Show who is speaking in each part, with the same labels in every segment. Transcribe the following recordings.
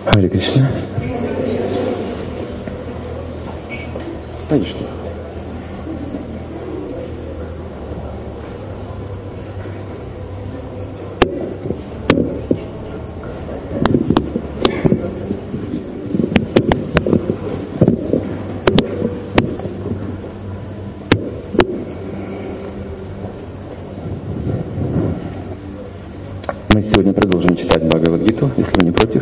Speaker 1: Харе Кришна. Конечно. Мы сегодня продолжим читать Бхагавад-гиту, если вы не против.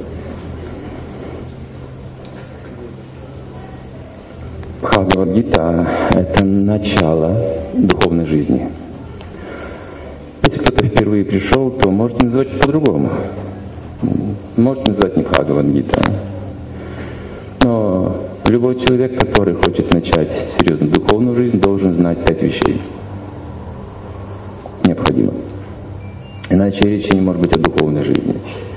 Speaker 1: Бхагавад-гита — это начало духовной жизни. Если кто-то впервые пришел, то можете называть по-другому. Можете называть не Бхагавад-гита. Но любой человек, который хочет начать серьезную духовную жизнь, должен знать 5 вещей. Необходимо. Иначе речи не может быть о духовной жизни.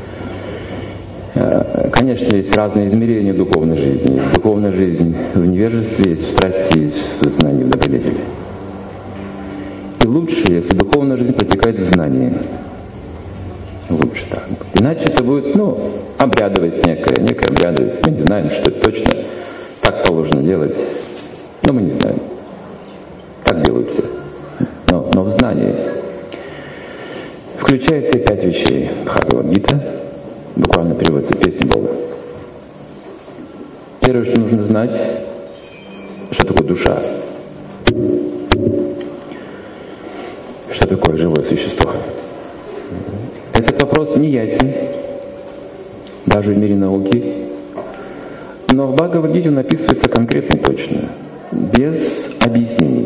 Speaker 1: Конечно, есть разные измерения духовной жизни. Есть духовная жизнь в невежестве, есть в страсти, есть в знании, в добродетели. И лучше, если духовная жизнь протекает в знании. Лучше так. Иначе это будет, обрядовость некая обрядовость. Мы не знаем, что это точно так положено делать. Но мы не знаем. Так делают все. Но в знании включается 5 вещей. Бхагавад-гита буквально переводится «Песнь Бога». Первое, что нужно знать, что такое душа. Что такое живое существо. Этот вопрос не ясен, даже в мире науки. Но в Бхагавад-гите он описывается конкретно и точно, без объяснений.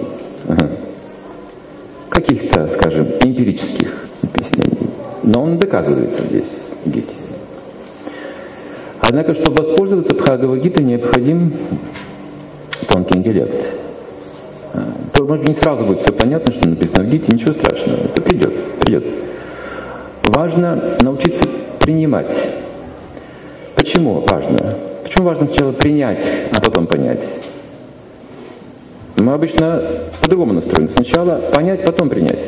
Speaker 1: Каких-то, скажем, эмпирических объяснений. Но он доказывается здесь, в Гите. Однако, чтобы воспользоваться Бхагавад-гитой, необходим тонкий интеллект. То, может быть, не сразу будет все понятно, что написано в Гите, ничего страшного, это придет. Важно научиться принимать. Почему важно? Почему важно сначала принять, а потом понять? Мы обычно по-другому настроены. Сначала понять, потом принять.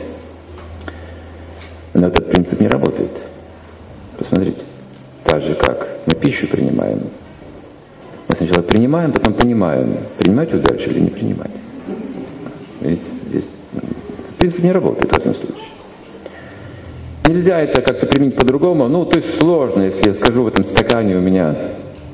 Speaker 1: Но этот принцип не работает. Посмотрите. Так же, как мы пищу принимаем. Мы сначала принимаем, потом понимаем, принимать ее дальше или не принимать. Видите, здесь принцип не работает в этом случае. Нельзя это как-то применить по-другому. То есть сложно, если я скажу, в этом стакане у меня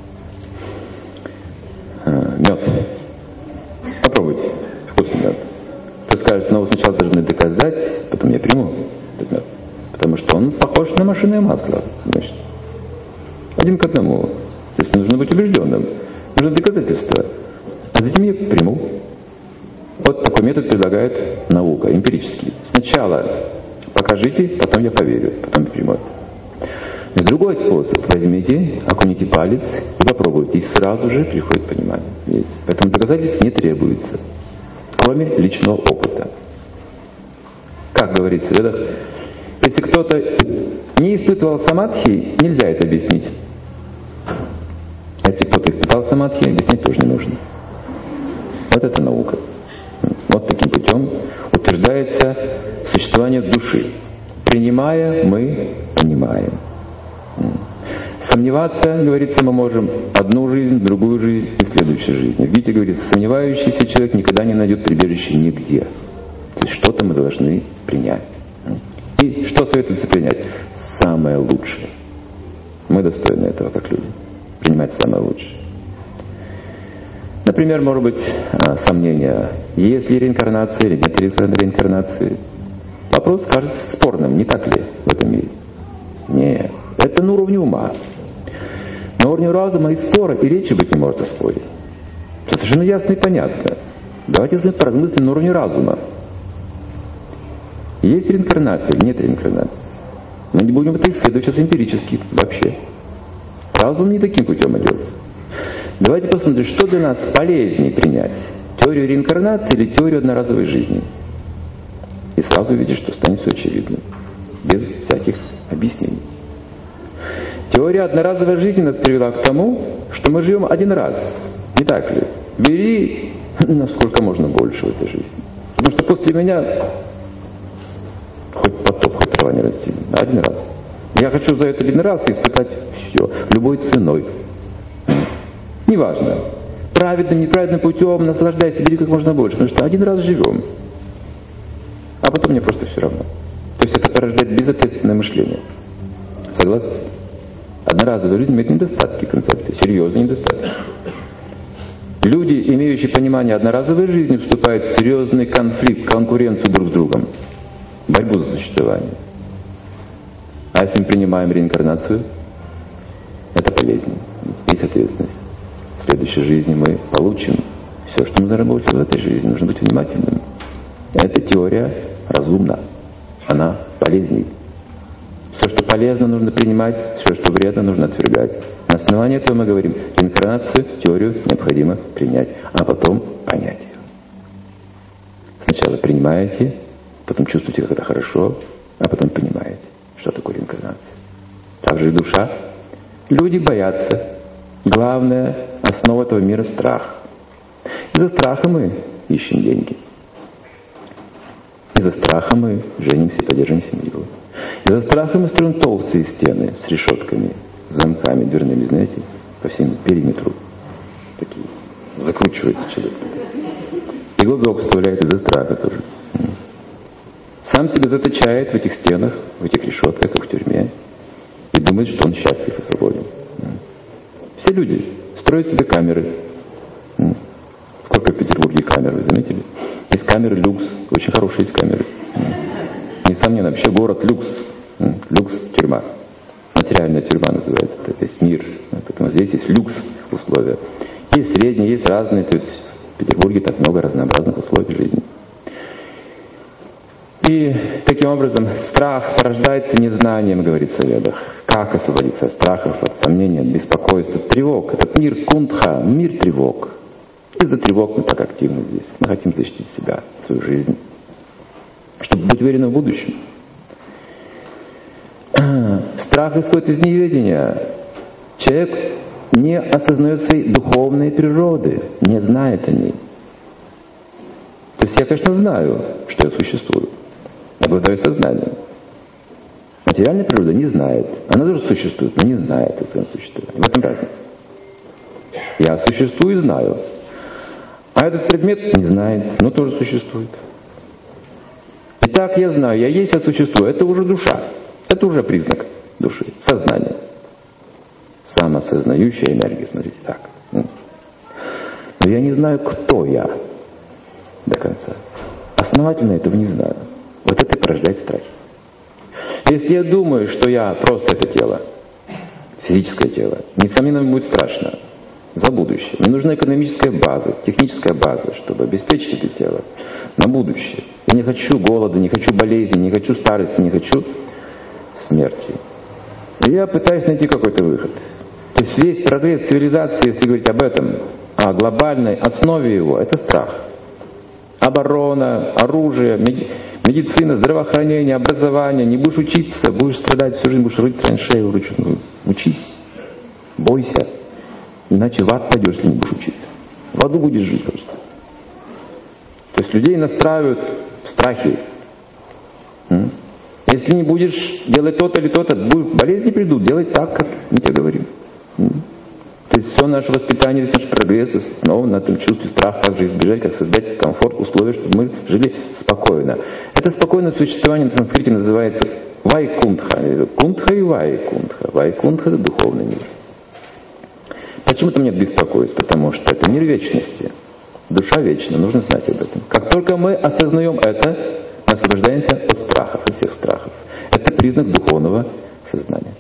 Speaker 1: мед. Попробуйте. Вкусный мед. Кто скажет, вы сначала должны доказать, потом я приму этот мед. Потому что он похож на машинное масло. Значит, 1 к 1. То есть нужно быть убежденным. Нужно доказательство. А затем я приму. Вот такой метод предлагает наука, эмпирический. Сначала покажите, потом я поверю, потом я приму. И другой способ. Возьмите, окуните палец и попробуйте. И сразу же приходит понимание. Видите? Поэтому доказательств не требуется. Кроме личного опыта. Как говорится в ведах, если кто-то не испытывал самадхи, нельзя это объяснить. А если кто-то испытал самадхи, объяснять тоже не нужно. Вот это наука. Вот таким путем утверждается существование души. Принимая, мы понимаем. Сомневаться, говорится, мы можем одну жизнь, другую жизнь и следующую жизнь. В Гите говорится, сомневающийся человек никогда не найдет прибежище нигде. То есть что-то мы должны принять. И что советуется принять? Самое лучшее. Мы достойны этого, как люди. Принимать самое лучшее. Например, может быть, сомнение, есть ли реинкарнация или нет реинкарнации. Вопрос кажется спорным, не так ли в этом мире? Нет, это на уровне ума. На уровне разума и спора и речи быть не может о споре. Это совершенно ясно и понятно. Давайте поразмыслим на уровне разума. Есть реинкарнация или нет реинкарнации? Мы не будем это исследовать сейчас эмпирически вообще. Разум не таким путем идет. Давайте посмотрим, что для нас полезнее принять. Теорию реинкарнации или теорию одноразовой жизни. И сразу увидишь, что станет все очевидным. Без всяких объяснений. Теория одноразовой жизни нас привела к тому, что мы живем один раз. Не так ли? Бери насколько можно больше в этой жизни. Потому что после меня хоть потоп, хоть трава не расти. Один раз. Я хочу за это один раз испытать все. любой ценой. Неважно. Праведным, неправедным путем, наслаждайся, бери как можно больше, потому что один раз живем. А потом мне просто все равно. То есть это порождает безответственное мышление. Согласны? Одноразовая жизнь имеет недостатки концепции, серьезные недостатки. Люди, имеющие понимание одноразовой жизни, вступают в серьезный конфликт, конкуренцию друг с другом, борьбу за существование. А если мы принимаем реинкарнацию, это полезнее, есть ответственность. В следующей жизни мы получим все, что мы заработали в этой жизни. Нужно быть внимательным. Эта теория разумна, она полезней. Все, что полезно, нужно принимать, все, что вредно, нужно отвергать. На основании этого мы говорим, реинкарнацию, теорию необходимо принять, а потом понять ее. Сначала принимаете, потом чувствуете, как это хорошо, а потом понимаете, что такое реинкарнация. Также и душа. Люди боятся. Главная основа этого мира — страх. Из-за страха мы ищем деньги. Из-за страха мы женимся и поддерживаем семью. Из-за страха мы строим толстые стены с решетками, с замками дверными, знаете, по всему периметру. Такие. Закручивается человек. И глазок вставляет из-за страха тоже. Сам себя заточает в этих стенах, в этих решетках, как в тюрьме, и думает, что он счастлив и свободен. Все люди строят себе камеры. Сколько в Петербурге камер, вы заметили? Есть камеры люкс, очень хорошие есть камеры. Несомненно, вообще город люкс. Люкс — тюрьма. Материальная тюрьма называется, это весь мир. Поэтому здесь есть люкс условия. Есть средние, есть разные. То есть в Петербурге так много разнообразных условий жизни. И таким образом страх порождается незнанием, говорится в Ведах. Как освободиться от страхов, от сомнений, от беспокойства, от тревог? Этот мир кунтха, мир тревог. Из-за тревог мы так активны здесь. Мы хотим защитить себя, свою жизнь, чтобы быть уверенным в будущем. Страх исходит из неведения. Человек не осознает своей духовной природы, не знает о ней. То есть я, конечно, знаю, что я существую. Я обладаю сознанием. Материальная природа не знает. Она тоже существует, но не знает о своем существовании. В этом разница. Я существую и знаю. А этот предмет не знает, но тоже существует. Итак, я знаю, я есть, я существую. Это уже душа. Это уже признак души, сознания. Самосознающая энергия, смотрите, так. Но я не знаю, кто я до конца. Основательно этого не знаю. Вот это и порождает страхи. Если я думаю, что я просто это тело, физическое тело, несомненно, мне будет страшно за будущее. Мне нужна экономическая база, техническая база, чтобы обеспечить это тело на будущее. Я не хочу голода, не хочу болезни, не хочу старости, не хочу смерти. И я пытаюсь найти какой-то выход. То есть весь прогресс цивилизации, если говорить об этом, о глобальной основе его, это страх. Оборона, оружие, медицина, здравоохранение, образование. Не будешь учиться, будешь страдать всю жизнь, будешь рыть траншею вручную. Учись, бойся, иначе в ад пойдешь, если не будешь учиться. В аду будешь жить просто. То есть людей настраивают в страхе. Если не будешь делать то-то или то-то, болезни придут, делай так, как мы тебе говорим. То есть все наше воспитание, весь наш прогресс основан на этом чувстве страха, как же избежать, как создать комфорт, условия, чтобы мы жили спокойно. Это спокойное существование на санскрите называется вайкунтха. Кунтха и вайкунтха. Вайкунтха — это духовный мир. Почему там нет беспокойства? Потому что это мир вечности. Душа вечна, нужно знать об этом. Как только мы осознаем это, мы освобождаемся от страхов, от всех страхов. Это признак духовного сознания.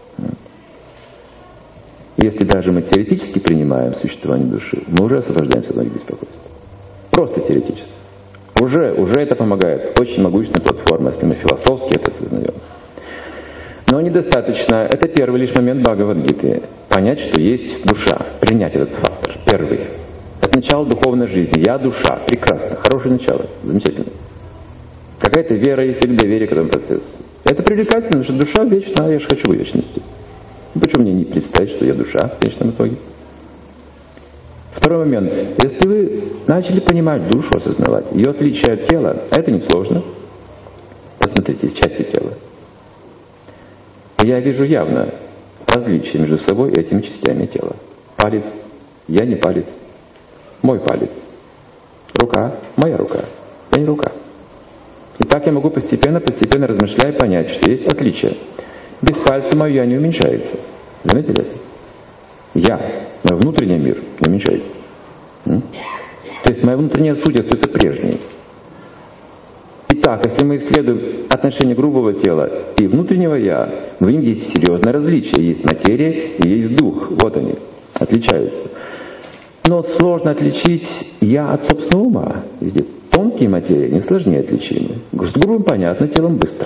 Speaker 1: Если даже мы теоретически принимаем существование души, мы уже освобождаемся от многих беспокойств. Просто теоретически. Уже это помогает. Очень могущественная платформа, если мы философски это осознаем. Но недостаточно. Это первый лишь момент Бхагавад-гиты. Понять, что есть душа. Принять этот фактор. Первый. Это начало духовной жизни. Я душа. Прекрасно. Хорошее начало. Замечательно. Какая-то вера есть или доверие к этому процессу. Это привлекательно, потому что душа вечна, а я же хочу в вечности. Почему мне не представить, что я душа в конечном итоге? Второй момент. Если вы начали понимать душу, осознавать, ее отличие от тела, это несложно. Посмотрите, части тела. Я вижу явно различие между собой и этими частями тела. Палец, я не палец, мой палец. Рука, моя рука, я не рука. И так я могу постепенно размышляя понять, что есть отличие. Без пальца мое я не уменьшается. Заметили это? Я, мой внутренний мир не уменьшается. То есть моя внутренняя суть остается прежней. Итак, если мы исследуем отношение грубого тела и внутреннего я, мы видим, есть серьезное различие. Есть материя и есть дух. Вот они, отличаются. Но сложно отличить я от собственного ума. Везде тонкие материи не сложнее отличения. С грубым понятно, телом быстро.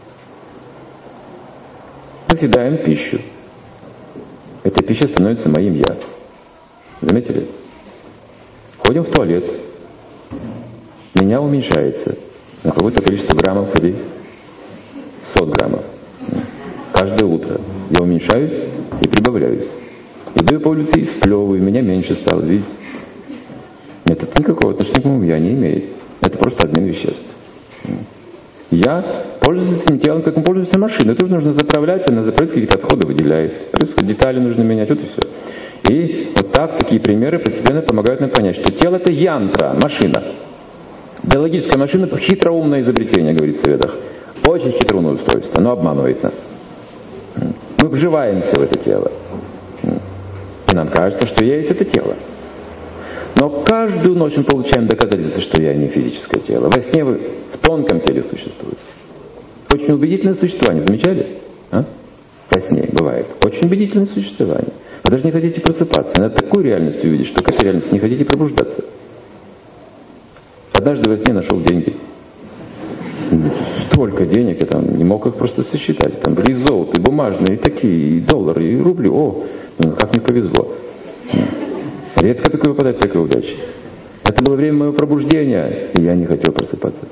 Speaker 1: Мы съедаем пищу. Эта пища становится моим я. Заметили? Ходим в туалет. Меня уменьшается на какое-то количество граммов или 100 граммов. Каждое утро я уменьшаюсь и прибавляюсь. Иду по улице и сплевываю, меня меньше стало, видите? Нет, это никакого отношения к моему я не имеет. Это просто обмен веществ. Я пользуюсь этим телом, как он пользуется машиной. Тоже нужно заправлять, она заправляет, какие-то отходы выделяет. Детали нужно менять, вот и все. И вот так, такие примеры постепенно помогают нам понять, что тело это янтра, машина. Биологическая машина — хитроумное изобретение, говорится в ведах. Очень хитроумное устройство, но обманывает нас. Мы вживаемся в это тело. И нам кажется, что я есть это тело. Но каждую ночь мы получаем доказательство, что я не физическое тело. Во сне вы в тонком теле существуете. Очень убедительное существование, замечали? Во сне бывает. Очень убедительное существование. Вы даже не хотите просыпаться. Надо такую реальность увидеть, что к этой реальности не хотите пробуждаться. Однажды во сне нашел деньги. Столько денег, я там не мог их просто сосчитать. Там были и золото, и бумажные, и такие, и доллары, и рубли. О, как мне повезло. Редко такое выпадает, такая удача. Это было время моего пробуждения, и я не хотел просыпаться.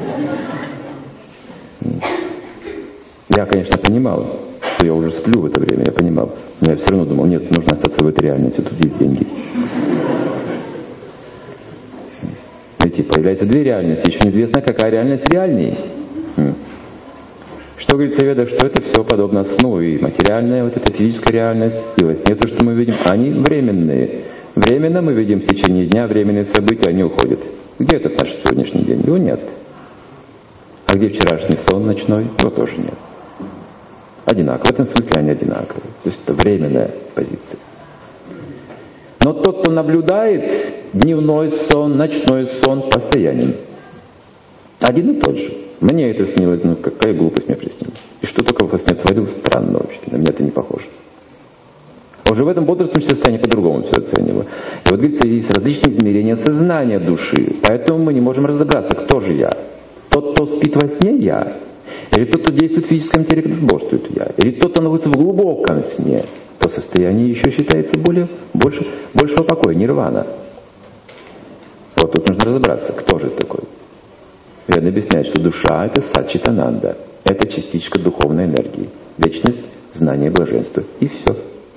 Speaker 1: Я, конечно, понимал, что я уже сплю в это время, я понимал. Но я все равно думал, нет, нужно остаться в этой реальности, тут есть деньги. Видите, появляются две реальности, еще неизвестно, какая реальность реальней. Что говорится в ведах, что это все подобно сну, и материальная, вот эта физическая реальность, и во сне то, что мы видим, они временные. Временно мы видим в течение дня временные события, они уходят. Где этот наш сегодняшний день? Его нет. А где вчерашний сон ночной? Его тоже нет. Одинаково. В этом смысле они одинаковые. То есть это временная позиция. Но тот, кто наблюдает, дневной сон, ночной сон постоянен. Один и тот же. Мне это снилось, какая глупость мне приснилась. И что только во сне творил, странно вообще. На меня это не похоже. Уже в этом бодрствующем состоянии по-другому все оцениваю. И вот, говорится, есть различные измерения сознания души. Поэтому мы не можем разобраться, кто же я. Тот, кто спит во сне, я. Или тот, кто действует в физическом теле, когда бодрствует, я. Или тот, кто находится в глубоком сне. То состояние еще считается большего покоя, нирвана. Вот тут нужно разобраться, кто же это такой. Веды объясняет, что душа — это сачитананда. Это частичка духовной энергии. Вечность, знание, блаженство. И все.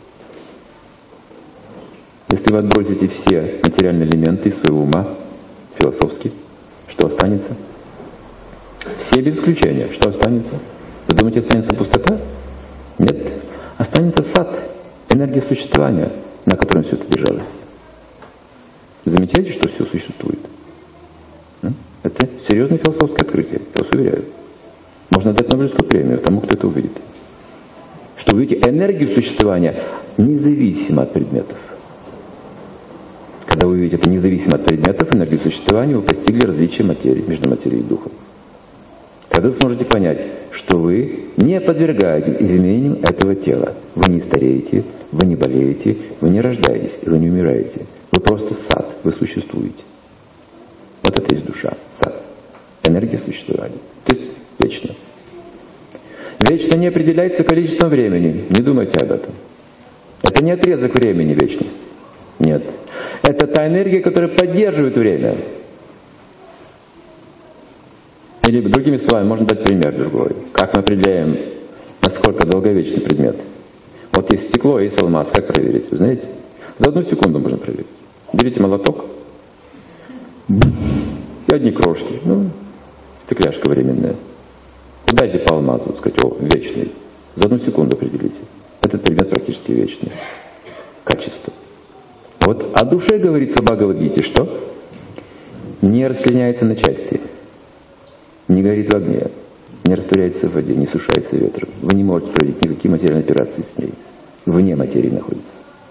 Speaker 1: Если вы отбросите все материальные элементы из своего ума, философски, что останется? Все без исключения. Что останется? Вы думаете, останется пустота? Нет. Останется сад, энергия существования, на котором все это держалось. Замечаете, что все существует? Это серьезное философское открытие, я вас уверяю. Можно дать Нобелевскую премию тому, кто это увидит. Что вы видите энергию существования независимо от предметов. Когда вы увидите это независимо от предметов, энергию существования, вы постигли различие материи, между материей и духом. Тогда вы сможете понять, что вы не подвергаетесь изменениям этого тела. Вы не стареете, вы не болеете, вы не рождаетесь, вы не умираете. Вы просто сад, вы существуете. Вот это есть душа, сад, энергия существования. То есть вечно. Вечно не определяется количеством времени. Не думайте об этом. Это не отрезок времени, вечность. Нет. Это та энергия, которая поддерживает время. Или другими словами, можно дать пример другой. Как мы определяем, насколько долговечный предмет? Вот есть стекло, есть алмаз. Как проверить? Вы знаете? За 1 секунду можно проверить. Берите молоток. И одни крошки. Стекляшка временная. Дайте по алмазу, сказать, вечный. За 1 секунду определите. Этот предмет практически вечный. Качество. Вот о душе говорится в Бхагавад-гите, что не расчленяется на части, не горит в огне, не растворяется в воде, не сушается ветром. Вы не можете проводить никакие материальные операции с ней. Вне материи находится.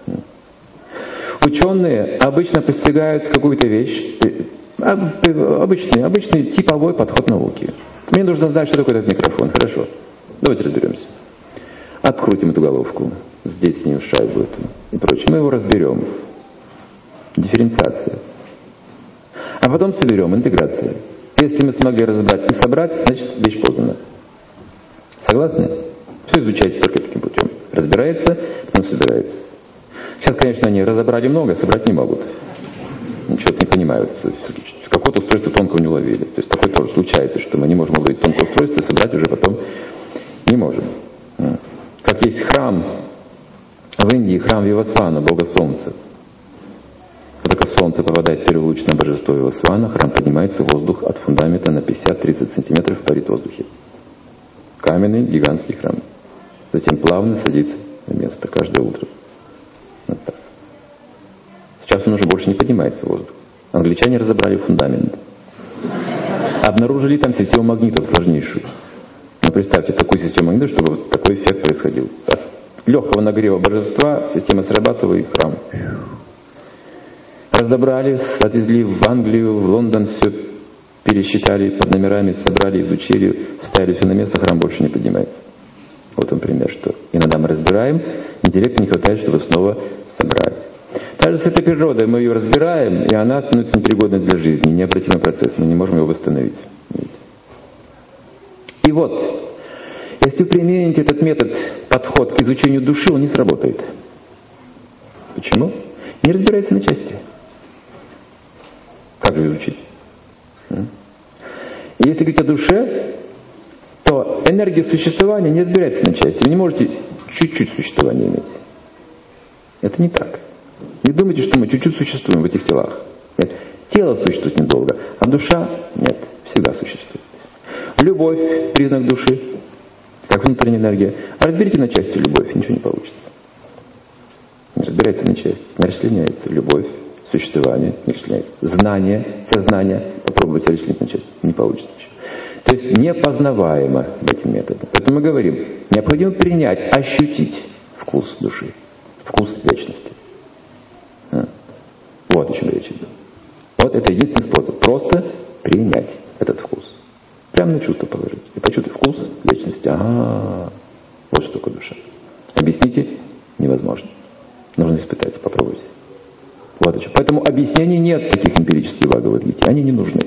Speaker 1: Ученые обычно постигают какую-то вещь, обычный типовой подход науки. Мне нужно знать, что такое этот микрофон. Хорошо, давайте разберемся. Открутим эту головку, здесь с ним шайбу эту и прочее. Мы его разберем. Дифференциация. А потом соберем, интеграция. Если мы смогли разобрать и собрать, значит вещь познана. Согласны? Все изучайте только таким путем. Разбирается, потом собирается. Сейчас, конечно, они разобрали много, собрать не могут. Ничего не понимают. Какое-то устройство тонкого не уловили. То есть такое тоже случается, что мы не можем уловить тонкое устройство, и собрать уже потом не можем. Как есть храм в Индии, храм Вивасвана, бога солнца. Когда только солнце попадает в первый луч на божество Вивасвана, храм поднимается в воздух от фундамента на 50-30 сантиметров, парит в воздухе. Каменный гигантский храм. Затем плавно садится на место каждое утро. Вот так. Сейчас он уже больше не поднимается в воздух. Англичане разобрали фундамент. Обнаружили там систему магнитов сложнейшую. Ну, представьте, такую систему магнитов, чтобы вот такой эффект происходил. От легкого нагрева божества система срабатывала и храм. Разобрали, отвезли в Англию, в Лондон, все пересчитали под номерами, собрали, изучили, вставили все на место, храм больше не поднимается. Вот он пример, что иногда мы разбираем, интеллекта не хватает, чтобы снова собрать. Даже с этой природой мы ее разбираем, и она становится непригодной для жизни, необратимый процесс, мы не можем его восстановить. И вот, если вы примените этот метод, подход к изучению души, он не сработает. Почему? Не разбирается на части. Как же изучить? Если говорить о душе, то энергия существования не разбирается на части. Вы не можете чуть-чуть существования иметь. Это не так. Не думайте, что мы чуть-чуть существуем в этих телах. Нет. Тело существует недолго, а душа нет, всегда существует. Любовь – признак души, как внутренняя энергия. А разберите на части любовь, ничего не получится. Не разбирается на части, не расчленяется. Любовь, существование не расчленяется. Знание, сознание, попробуйте расчленить на части, не получится ничего. То есть непознаваемо этим методом. Поэтому мы говорим, необходимо принять, ощутить вкус души, вкус вечности. Вот о чем речь идет. Вот это единственный способ. Просто принять этот вкус. Прямо на чувство положить. И почувствуй вкус вечности. Ага, вот что такое душа. Объясните невозможно. Нужно испытать, попробуйте. Вот о чем. Поэтому объяснений нет таких эмпирических Бхагавад-гите. Они не нужны.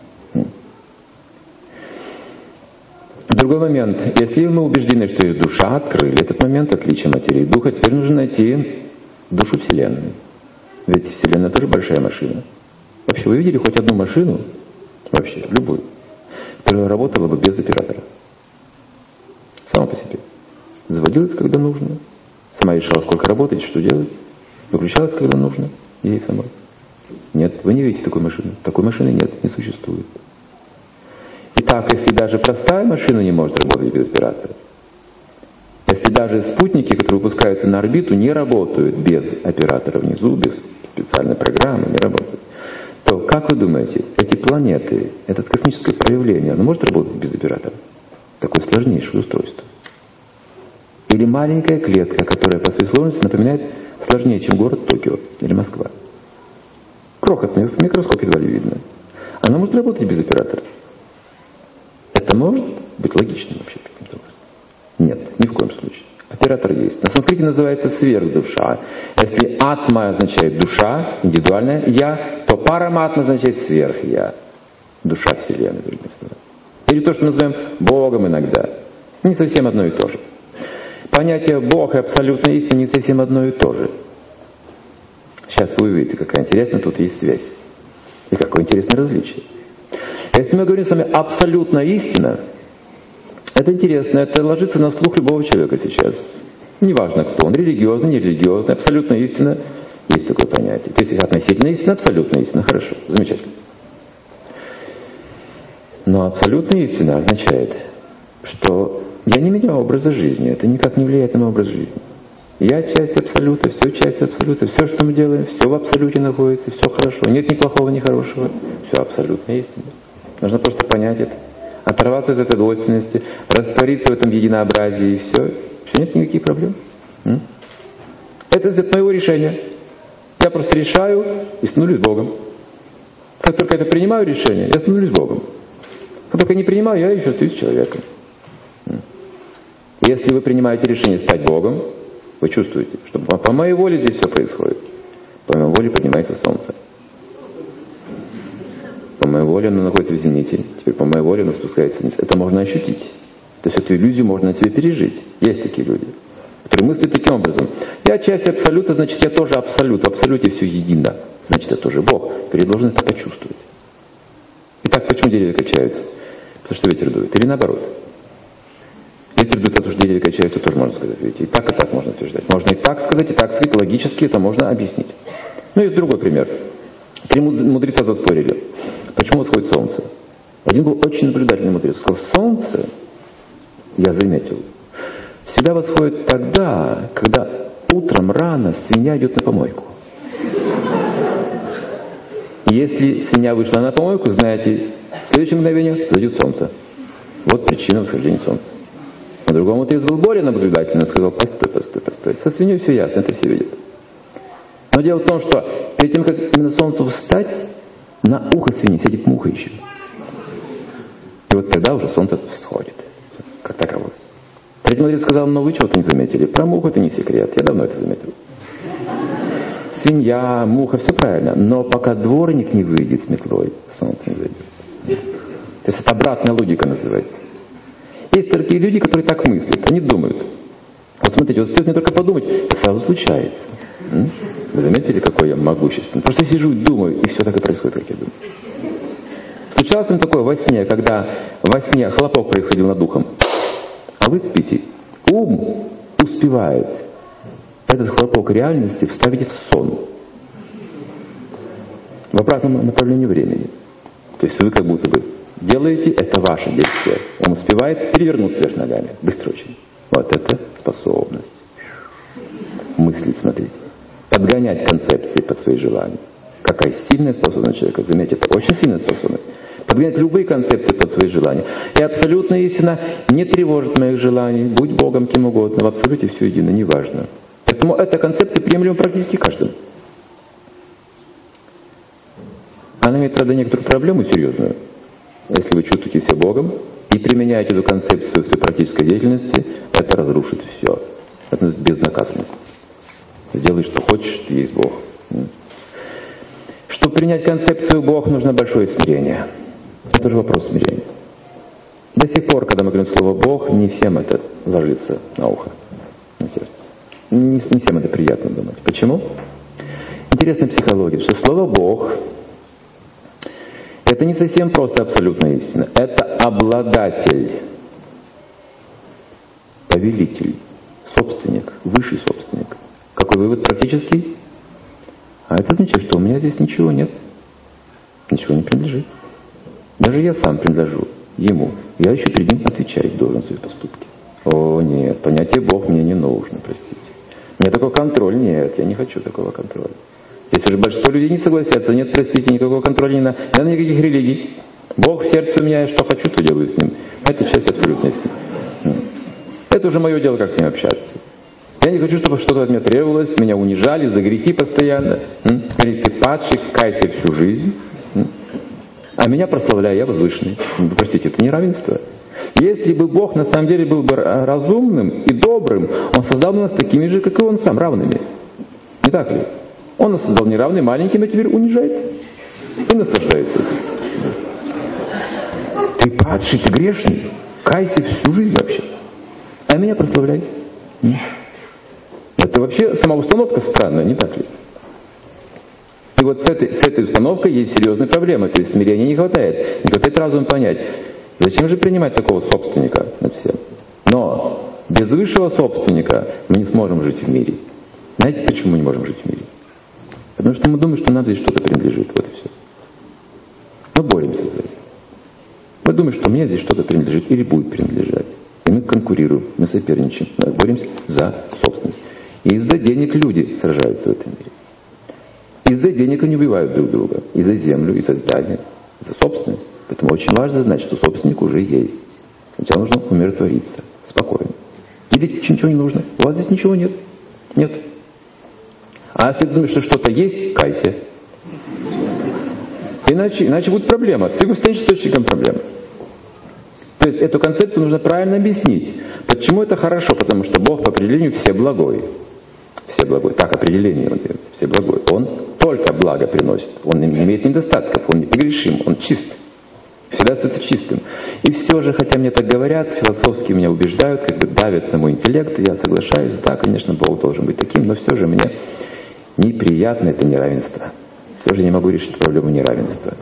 Speaker 1: Другой момент. Если мы убеждены, что есть душа, открыли этот момент отличия материи и духа, теперь нужно найти душу Вселенной. Ведь Вселенная тоже большая машина. Вообще, вы видели хоть одну машину, вообще, любую, которая работала бы без оператора? Сама по себе. Заводилась, когда нужно. Сама решала, сколько работать, что делать. Выключалась, когда нужно. Ей сама. Нет, вы не видите такой машины. Такой машины нет, не существует. Итак, если даже простая машина не может работать без оператора, если даже спутники, которые выпускаются на орбиту, не работают без оператора внизу, без специальной программы, не работают, то как вы думаете, эти планеты, это космическое проявление, оно может работать без оператора? Такое сложнейшее устройство. Или маленькая клетка, которая по своей сложности напоминает сложнее, чем город Токио или Москва. Крохотная, в микроскопе едва ли видно. Она может работать без оператора. Это может быть логичным вообще каким-то образом? Нет, ни в коем случае. Оператор есть. На санскрите называется сверхдуша. Если атма означает душа, индивидуальное я, то параматма означает сверх-я. Душа Вселенной, другими словами. Или то, что мы называем Богом иногда. Не совсем одно и то же. Понятие Бог и абсолютная истина не совсем одно и то же. Сейчас вы увидите, какая интересная тут есть связь. И какое интересное различие. Если мы говорим с вами абсолютная истина, это интересно, это ложится на слух любого человека сейчас. Неважно, кто он, религиозный, нерелигиозный, абсолютная истина, есть такое понятие. То есть относительная истина, абсолютная истина. Хорошо, замечательно. Но абсолютная истина означает, что я не меняю образа жизни, это никак не влияет на мой образ жизни. Я часть Абсолюта, все часть Абсолюта, все, что мы делаем, все в Абсолюте находится, все хорошо. Нет ни плохого, ни хорошего. Все абсолютно истинно. Нужно просто понять это, оторваться от этой двойственности, раствориться в этом единообразии, и все. Все, нет никаких проблем. Это из моего решения. Я просто решаю и становлюсь Богом. Как только я принимаю решение, я становлюсь Богом. Как только не принимаю, я еще остаюсь человеком. Если вы принимаете решение стать Богом, вы чувствуете, что по моей воле здесь все происходит. По моей воле поднимается солнце. По моей воле оно находится в зените. Теперь по моей воле оно спускается вниз. Это можно ощутить. То есть эту иллюзию можно на себе пережить. Есть такие люди, которые мыслят таким образом. Я часть Абсолюта, значит я тоже Абсолют. В Абсолюте все едино. Значит я тоже Бог. Теперь я должен это почувствовать. Итак, почему деревья качаются? Потому что ветер дует. Или наоборот. Ветер дует, потому что деревья качаются, тоже можно сказать. Видите, и так можно утверждать. Можно и так сказать, и так сказать. Логически это можно объяснить. Ну, есть другой пример. Три мудреца заспорили. Почему восходит солнце? Один был очень наблюдательный мудрец. Сказал, солнце, я заметил, всегда восходит тогда, когда утром рано свинья идет на помойку. Если свинья вышла на помойку, знаете, в следующее мгновение зайдет солнце. Вот причина восхождения солнца. А другому мудрец был более наблюдательный, сказал, постой. Со свиньей все ясно, это все видят. Но дело в том, что перед тем, как именно солнцу встать, на ухо свиньи сидит муха еще. И вот тогда уже солнце всходит, как таковое. Третий мудрец сказал, но вы чего-то не заметили. Про муху это не секрет, я давно это заметил. Свинья, муха, все правильно. Но пока дворник не выйдет с метлой, солнце не зайдет. То есть это обратная логика называется. Есть такие люди, которые так мыслят. Они думают. Вот смотрите, вот стоит мне только подумать, это сразу случается. Вы заметили, какой я могущественный? Просто сижу и думаю, и все так и происходит, как я думаю. Случалось им такое во сне, когда во сне хлопок происходил над ухом, а вы спите. Ум успевает этот хлопок реальности вставить в сон. В обратном направлении времени. То есть вы как будто бы делаете, это ваше действие. Он успевает перевернуться вверх ногами. Быстро очень. Вот это способность. Мыслить, смотрите. Подгонять концепции под свои желания. Какая сильная способность человека. Заметьте, это очень сильная способность. Подгонять любые концепции под свои желания. И абсолютная истина не тревожит моих желаний. Будь Богом кем угодно. В абсолюте все едино, неважно. Поэтому эта концепция приемлема практически каждому. Она имеет, правда, некоторую проблему серьезную. Если вы чувствуете себя Богом и применяете эту концепцию в своей практической деятельности, это разрушит все. Это безнаказанность. Сделай, что хочешь, ты есть Бог. Чтобы принять концепцию Бог, нужно большое смирение. Это же вопрос смирения. До сих пор, когда мы говорим слово Бог, не всем это ложится на ухо, на сердце. Не всем это приятно думать. Почему? Интересная психология, что слово Бог это не совсем просто абсолютная истина. Это обладатель, повелитель, собственник, высший собственник. Какой вывод практический? А это означает, что у меня здесь ничего нет. Ничего не принадлежит. Даже я сам принадлежу ему. Я еще перед ним отвечать должен за свои поступки. О, нет, понятие Бог мне не нужно, простите. Мне такой контроль, нет, я не хочу такого контроля. Здесь уже большинство людей не согласятся. Нет, простите, никакого контроля не надо никаких религий. Бог в сердце у меня, я что хочу, то делаю с ним. Это часть абсолютной истины. Это уже мое дело, как с ним общаться. Я не хочу, чтобы что-то от меня требовалось, меня унижали за грехи постоянно. Говорит, ты падший, кайся всю жизнь. А меня прославляю, я возвышенный. Простите, это не равенство. Если бы Бог на самом деле был бы разумным и добрым, Он создал бы нас такими же, как и Он сам, равными. Не так ли? Он нас создал неравный, маленький, но теперь унижает и наслаждается. Ты падший, ты грешный, кайся всю жизнь вообще. А меня прославляй. Это вообще сама установка странная, не так ли? И вот с этой установкой есть серьезная проблема. То есть смирения не хватает. Не хватает разума понять, зачем же принимать такого собственника над всем. Но без высшего собственника мы не сможем жить в мире. Знаете, почему мы не можем жить в мире? Потому что мы думаем, что нам здесь что-то принадлежит. Вот и все. Мы боремся за это. Мы думаем, что мне здесь что-то принадлежит или будет принадлежать. И мы конкурируем, мы соперничаем, мы боремся за собственность. Из-за денег люди сражаются в этом мире. Из-за денег они убивают друг друга. И за землю, и за здание, и за собственность. Поэтому очень важно знать, что собственник уже есть. Сначала нужно умиротвориться. Спокойно. Видите, ничего не нужно. У вас здесь ничего нет. Нет. А если ты думаешь, что что-то есть, кайся. Иначе будет проблема. Ты станешь источником проблем. То есть эту концепцию нужно правильно объяснить. Почему это хорошо? Потому что Бог по определению всеблагой. Всеблагой. Так определение он дает. Всеблагой. Он только благо приносит. Он не имеет недостатков. Он непогрешим. Он чист. Всегда остается чистым. И все же, хотя мне так говорят, философски меня убеждают, как бы давят на мой интеллект, я соглашаюсь, да, конечно, Бог должен быть таким, но все же мне неприятно это неравенство. Все же не могу решить проблему неравенства.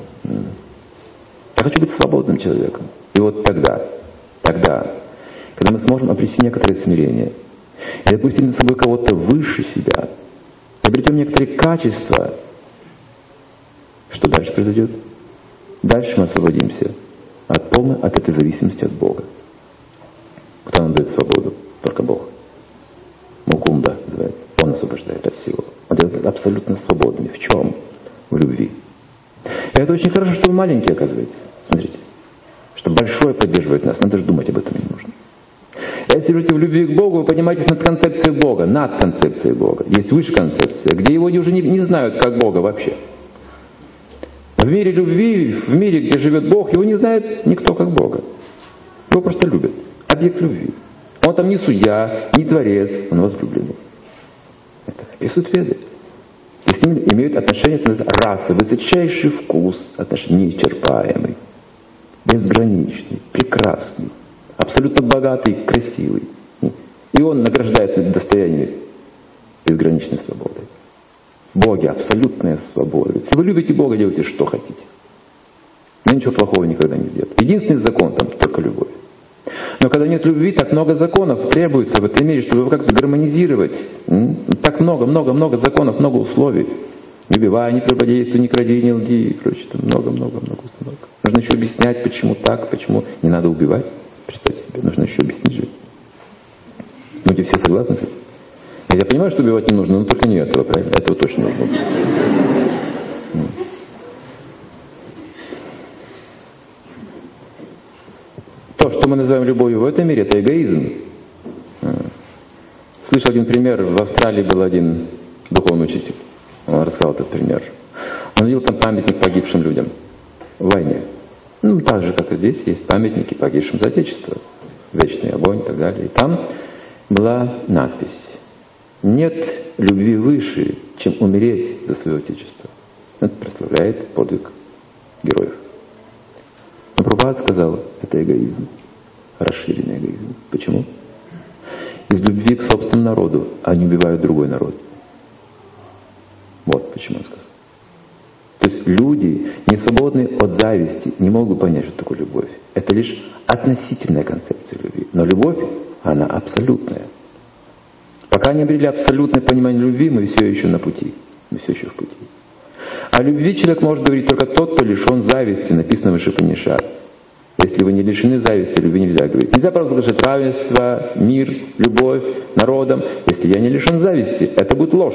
Speaker 1: Я хочу быть свободным человеком. И вот тогда, когда мы сможем обрести некоторое смирение, и допустим над собой кого-то выше себя, и обретем некоторые качества, что дальше произойдет? Дальше мы освободимся от этой зависимости от Бога. Кто нам дает свободу? Только Бог. Мукунда называется. Он освобождает от всего. Он делает абсолютно свободными. В чем? В любви. И это очень хорошо, что вы маленькие, оказывается. Смотрите. Что большое поддерживает нас. Нам даже думать об этом не нужно. Если вы живете в любви к Богу, вы поднимаетесь над концепцией Бога, над концепцией Бога. Есть выше концепция, где его уже не знают как Бога вообще. В мире любви, в мире, где живет Бог, его не знает никто как Бога. Его просто любят. Объект любви. Он там не судья, не творец, он возлюбленный. Это присутствие Веды. И с ним имеют отношение расы, высочайший вкус, отношения неисчерпаемый, безграничный, прекрасный, абсолютно богатый, красивый. И он награждает достояниями безграничной свободой. В Боге абсолютная свобода. Если вы любите Бога, делайте, что хотите. Но ничего плохого никогда не сделает. Единственный закон там только любовь. Но когда нет любви, так много законов требуется в этом мире, чтобы его как-то гармонизировать. Так много законов, много условий. Не убивай, не прелюбодействуй, не кради, не лги и прочее. Там много установок. Нужно еще объяснять, почему так, почему не надо убивать. Представьте себе, нужно еще объяснить жизнь. Люди все согласны с этим? Я понимаю, что убивать не нужно, но только не этого, правильно? Этого точно нужно. То, что мы называем любовью в этом мире, это эгоизм. Слышал один пример. В Австралии был один духовный учитель. Он рассказал этот пример. Он видел там памятник погибшим людям в войне. Так же, как и здесь, есть памятники погибшим за Отечество. Вечный огонь и так далее. И там была надпись: «Нет любви выше, чем умереть за свое Отечество». Это прославляет подвиг героев. Но Прабхупада сказал, это эгоизм, расширенный эгоизм. Почему? Из любви к собственному народу они убивают другой народ. Вот почему он сказал. То есть люди, не свободные от зависти, не могут понять, что такое любовь. Это лишь относительная концепция любви. Но любовь, она абсолютная. Пока не обрели абсолютное понимание любви, мы все еще на пути. Мы все еще в пути. О любви человек может говорить только тот, кто лишен зависти, написано в Ишупанишад. Если вы не лишены зависти, любви нельзя говорить. Нельзя провозглашать равенство, мир, любовь народам. Если я не лишен зависти, это будет ложь.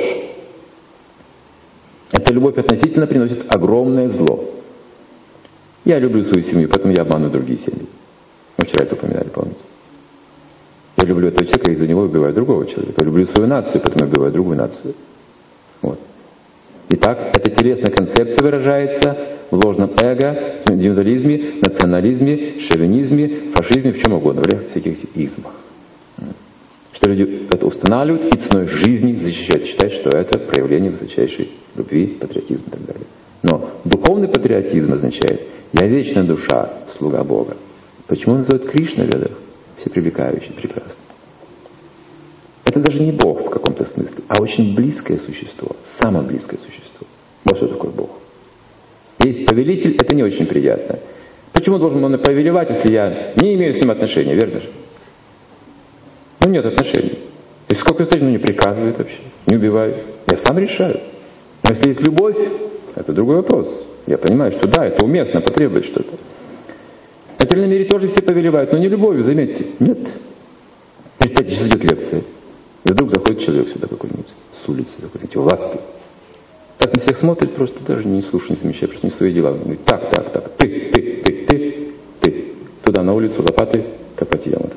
Speaker 1: Эта любовь относительно приносит огромное зло. Я люблю свою семью, поэтому я обманываю другие семьи. Мы вчера это упоминали, помните? Я люблю этого человека, и из-за него убиваю другого человека. Я люблю свою нацию, поэтому я убиваю другую нацию. Вот. Итак, эта телесная концепция выражается в ложном эго, индивидуализме, национализме, шовинизме, фашизме, в чем угодно, в всяких измах. Что люди это устанавливают и ценой жизни защищают, считают, что это проявление высочайшей любви, патриотизма и так далее. Но духовный патриотизм означает: я вечная душа, слуга Бога. Почему он называют Кришна в ведах? Всепривлекающий, прекрасный. Это даже не Бог в каком-то смысле, а очень близкое существо, самое близкое существо. Вот что такое Бог. Есть повелитель, это не очень приятно. Почему должен он повелевать, если я не имею с ним отношения, верно же? Нет отношений. И сколько стоит, не приказывает вообще, не убивает. Я сам решаю. Но если есть любовь, это другой вопрос. Я понимаю, что да, это уместно, потребует что-то. В материальном мире тоже все повелевают, но не любовью, заметьте. Нет. Представьте, сейчас идет лекция. И вдруг заходит человек сюда какой-нибудь, с улицы, такой, эти ласки. Так на всех смотрит, просто даже не слушая, не замечая, просто не свои дела. Он говорит, так, ты. Туда, на улицу, лопаты, копать яму.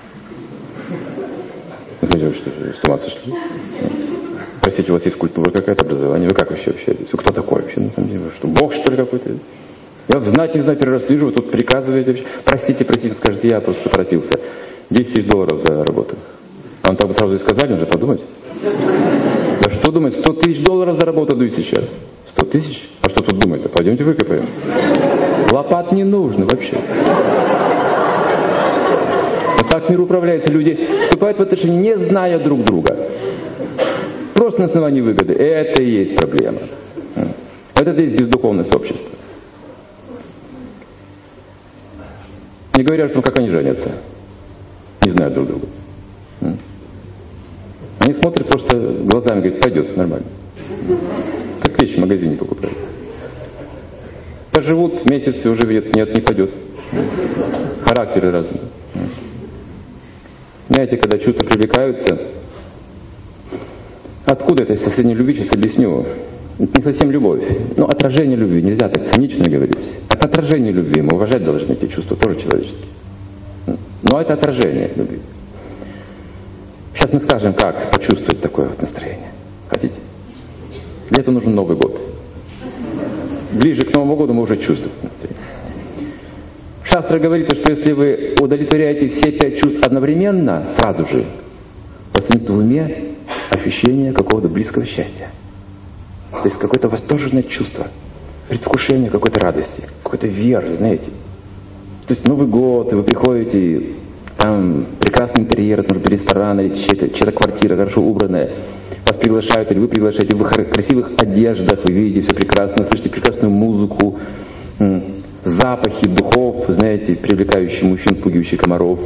Speaker 1: Вы что, с ума сошли? Простите, у вас есть культура какая-то, образование, вы как вообще общаетесь? Вы кто такой вообще, на самом деле? Вы что, Бог, что ли, какой-то? Я вот знать, не знаю, первый раз вижу, вы тут приказываете вообще. Простите, скажете, я просто торопился. $10 000 за работу. А он так бы сразу и сказали, он же подумать. Да что думать, $100 000 за работу дают сейчас. 100 000? А что тут думать-то? Пойдемте выкопаем. Лопат не нужно вообще. Вот так мир управляется. Люди вступают в отношения, не зная друг друга. Просто на основании выгоды. Это и есть проблема. Вот это и есть бездуховность общества. Не говоря, что как они женятся. Не знают друг друга. Они смотрят просто глазами, говорят, пойдет, нормально. Как вещи в магазине покупают. Поживут месяц и уже видят, нет, не пойдет. Характеры разные. Знаете, когда чувства привлекаются, откуда это, если последней любви, сейчас объясню. Это не совсем любовь, но отражение любви, нельзя так цинично говорить. Это отражение любви, мы уважать должны эти чувства, тоже человеческие. Но это отражение любви. Сейчас мы скажем, как почувствовать такое вот настроение. Хотите? Для этого нужен Новый год. Ближе к Новому году мы уже чувствуем настроение. Шастра говорит, что если вы удовлетворяете все 5 чувств одновременно, сразу же, возникнет в уме ощущение какого-то близкого счастья. То есть какое-то восторженное чувство, предвкушение какой-то радости, какой-то веры, знаете. То есть Новый год, и вы приходите, там прекрасный интерьер, это может быть ресторан или чья-то квартира хорошо убранная. Вас приглашают, или вы приглашаете в красивых одеждах, вы видите все прекрасно, слышите прекрасную музыку, запахи духов, знаете, привлекающие мужчин, пугающие комаров.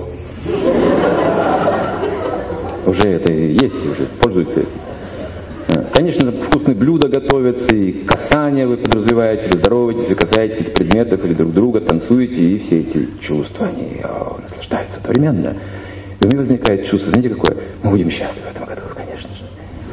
Speaker 1: Уже это есть, уже пользуются этим. Конечно, вкусные блюда готовятся, и касания вы подразумеваете, вы здороваетесь, вы касаетесь каких-то предметов или друг друга, танцуете, и все эти чувства, они наслаждаются одновременно. И у меня возникает чувство, знаете какое? Мы будем счастливы в этом году, конечно же.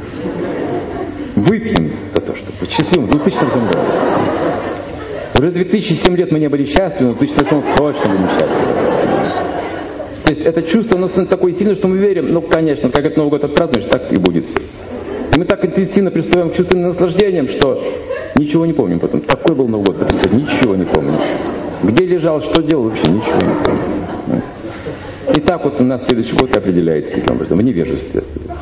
Speaker 1: Выпьем за то, чтобы быть счастливым в 2007 году. Уже 2007 лет мы не были счастливы, но в 2008 точно будем счастливы. То есть это чувство у нас такое сильное, что мы верим, ну конечно, как этот Новый год отпразднуешь, так и будет все. И мы так интенсивно приступаем к чувственным наслаждениям, что ничего не помним потом. Такой был Новый год, ничего не помним. Где лежал, что делал, вообще ничего не помним. И так вот у нас следующий год определяется таким образом, в невежестве.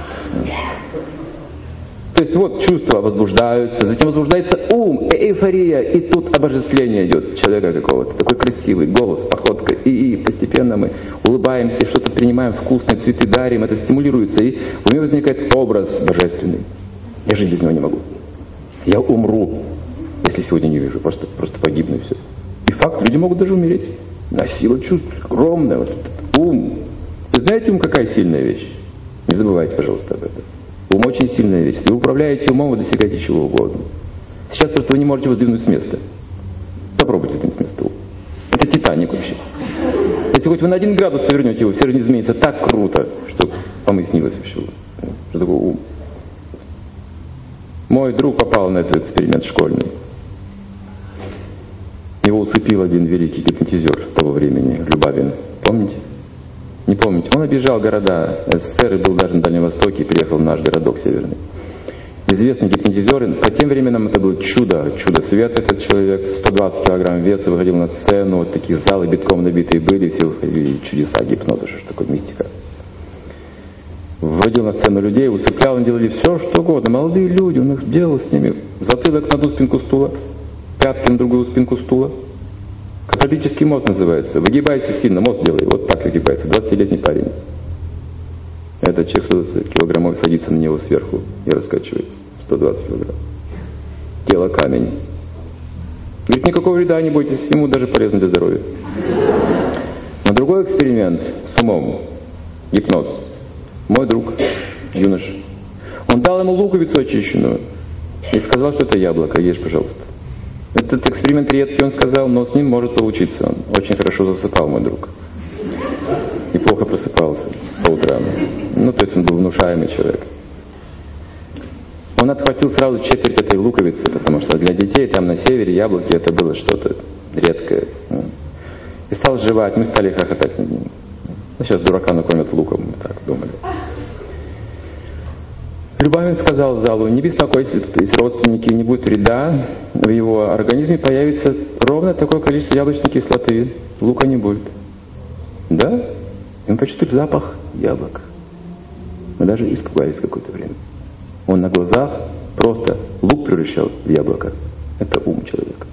Speaker 1: То есть вот чувства возбуждаются, затем возбуждается ум, эйфория, и тут обожествление идет человека какого-то. Такой красивый голос, походка, и постепенно мы улыбаемся, что-то принимаем вкусные, цветы дарим, это стимулируется, и у меня возникает образ божественный. Я жить без него не могу. Я умру, если сегодня не вижу, просто погибну и все. И факт, люди могут даже умереть. А сила чувств огромная, вот этот ум. Вы знаете, ум какая сильная вещь? Не забывайте, пожалуйста, об этом. Ум очень сильная вещь. Если вы управляете умом, вы достигаете чего угодно. Сейчас просто вы не можете его сдвинуть с места. Попробуйте сдвинуть с места ум. Это Титаник вообще. Если хоть вы на 1 градус повернете его, все же не изменится так круто, что вам и снилось вообще. Что такое ум? Мой друг попал на этот эксперимент школьный. Его усыпил один великий гипнотизер того времени, Любавин. Помните? Не помните? Он объезжал города СССР и был даже на Дальнем Востоке и приехал в наш городок северный. Известный гипнотизер. По тем временам это было чудо свет этот человек, 120 килограмм веса, выходил на сцену, вот такие залы битком набитые были, все выходили, чудеса гипноза, что такое мистика. Вводил на сцену людей, усыплял, они делали все, что угодно. Молодые люди, он их делал с ними. Затылок на одну спинку стула, пятки на другую спинку стула. Католический мост называется. Выгибайся сильно, мост делай. Вот так выгибается. 20-летний парень. Этот человек 120 килограммов садится на него сверху и раскачивает. 120 килограмм. Тело камень. Говорит, никакого вреда не бойтесь, ему даже полезно для здоровья. На другой эксперимент с умом. Гипноз. Мой друг, юноша. Он дал ему луковицу очищенную и сказал, что это яблоко, ешь, пожалуйста. Этот эксперимент редкий, он сказал, но с ним может получиться. Он очень хорошо засыпал, мой друг. И плохо просыпался. по утрам. Ну, то есть он был внушаемый человек. Он отхватил сразу четверть этой луковицы, потому что для детей там на севере яблоки это было что-то редкое. И стал жевать, мы стали хохотать над ним. Ну, сейчас дурака накормят луком, мы так думали. Любавин сказал залу: не беспокойтесь, если родственники, не будет вреда, в его организме появится ровно такое количество яблочной кислоты, лука не будет. Да? И он почувствует запах яблок. Мы даже испугались какое-то время. Он на глазах просто лук превращал в яблоко. Это ум человека.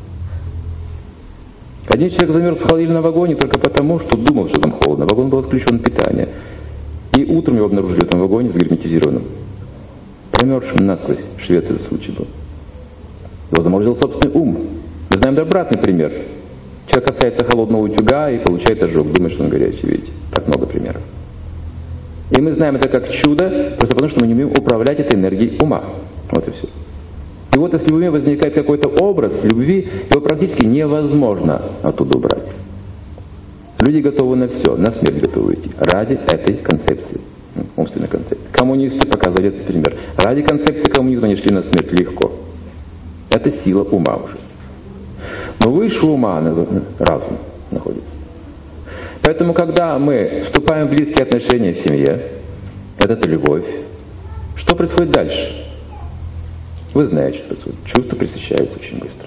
Speaker 1: Один человек замерз в холодильном вагоне только потому, что думал, что там холодно. Вагон был отключен от питания. И утром его обнаружили в этом вагоне загерметизированным. Промерзшим насквозь. В Швеции этот случай был. Его заморозил собственный ум. Мы знаем обратный пример. Человек касается холодного утюга и получает ожог. Думает, что он горячий, видите. Так много примеров. И мы знаем это как чудо, просто потому что мы не умеем управлять этой энергией ума. Вот и все. И вот если в уме возникает какой-то образ любви, его практически невозможно оттуда убрать. Люди готовы на все, на смерть готовы идти. Ради этой концепции. Умственной концепции. Коммунисты показывали этот пример. Ради концепции коммунизма они шли на смерть легко. Это сила ума уже. Но выше ума разум находится. Поэтому, когда мы вступаем в близкие отношения в семье, это любовь, что происходит дальше? Вы знаете, что происходит. Чувства пресыщаются очень быстро.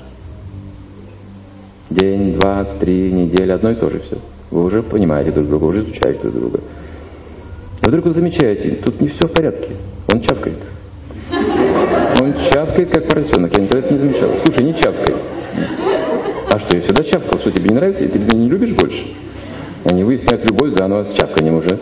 Speaker 1: День, два, 3 недели, одно и то же все. Вы уже понимаете друг друга, вы уже изучаете друг друга. И вдруг вы замечаете, тут не все в порядке. Он чавкает. Он чавкает, как поросенок. Я никогда это не замечал. Слушай, не чавкай. А что, я всегда чавкал? Что, тебе не нравится? Ты меня не любишь больше? Они выясняют любовь заново с чавканием уже.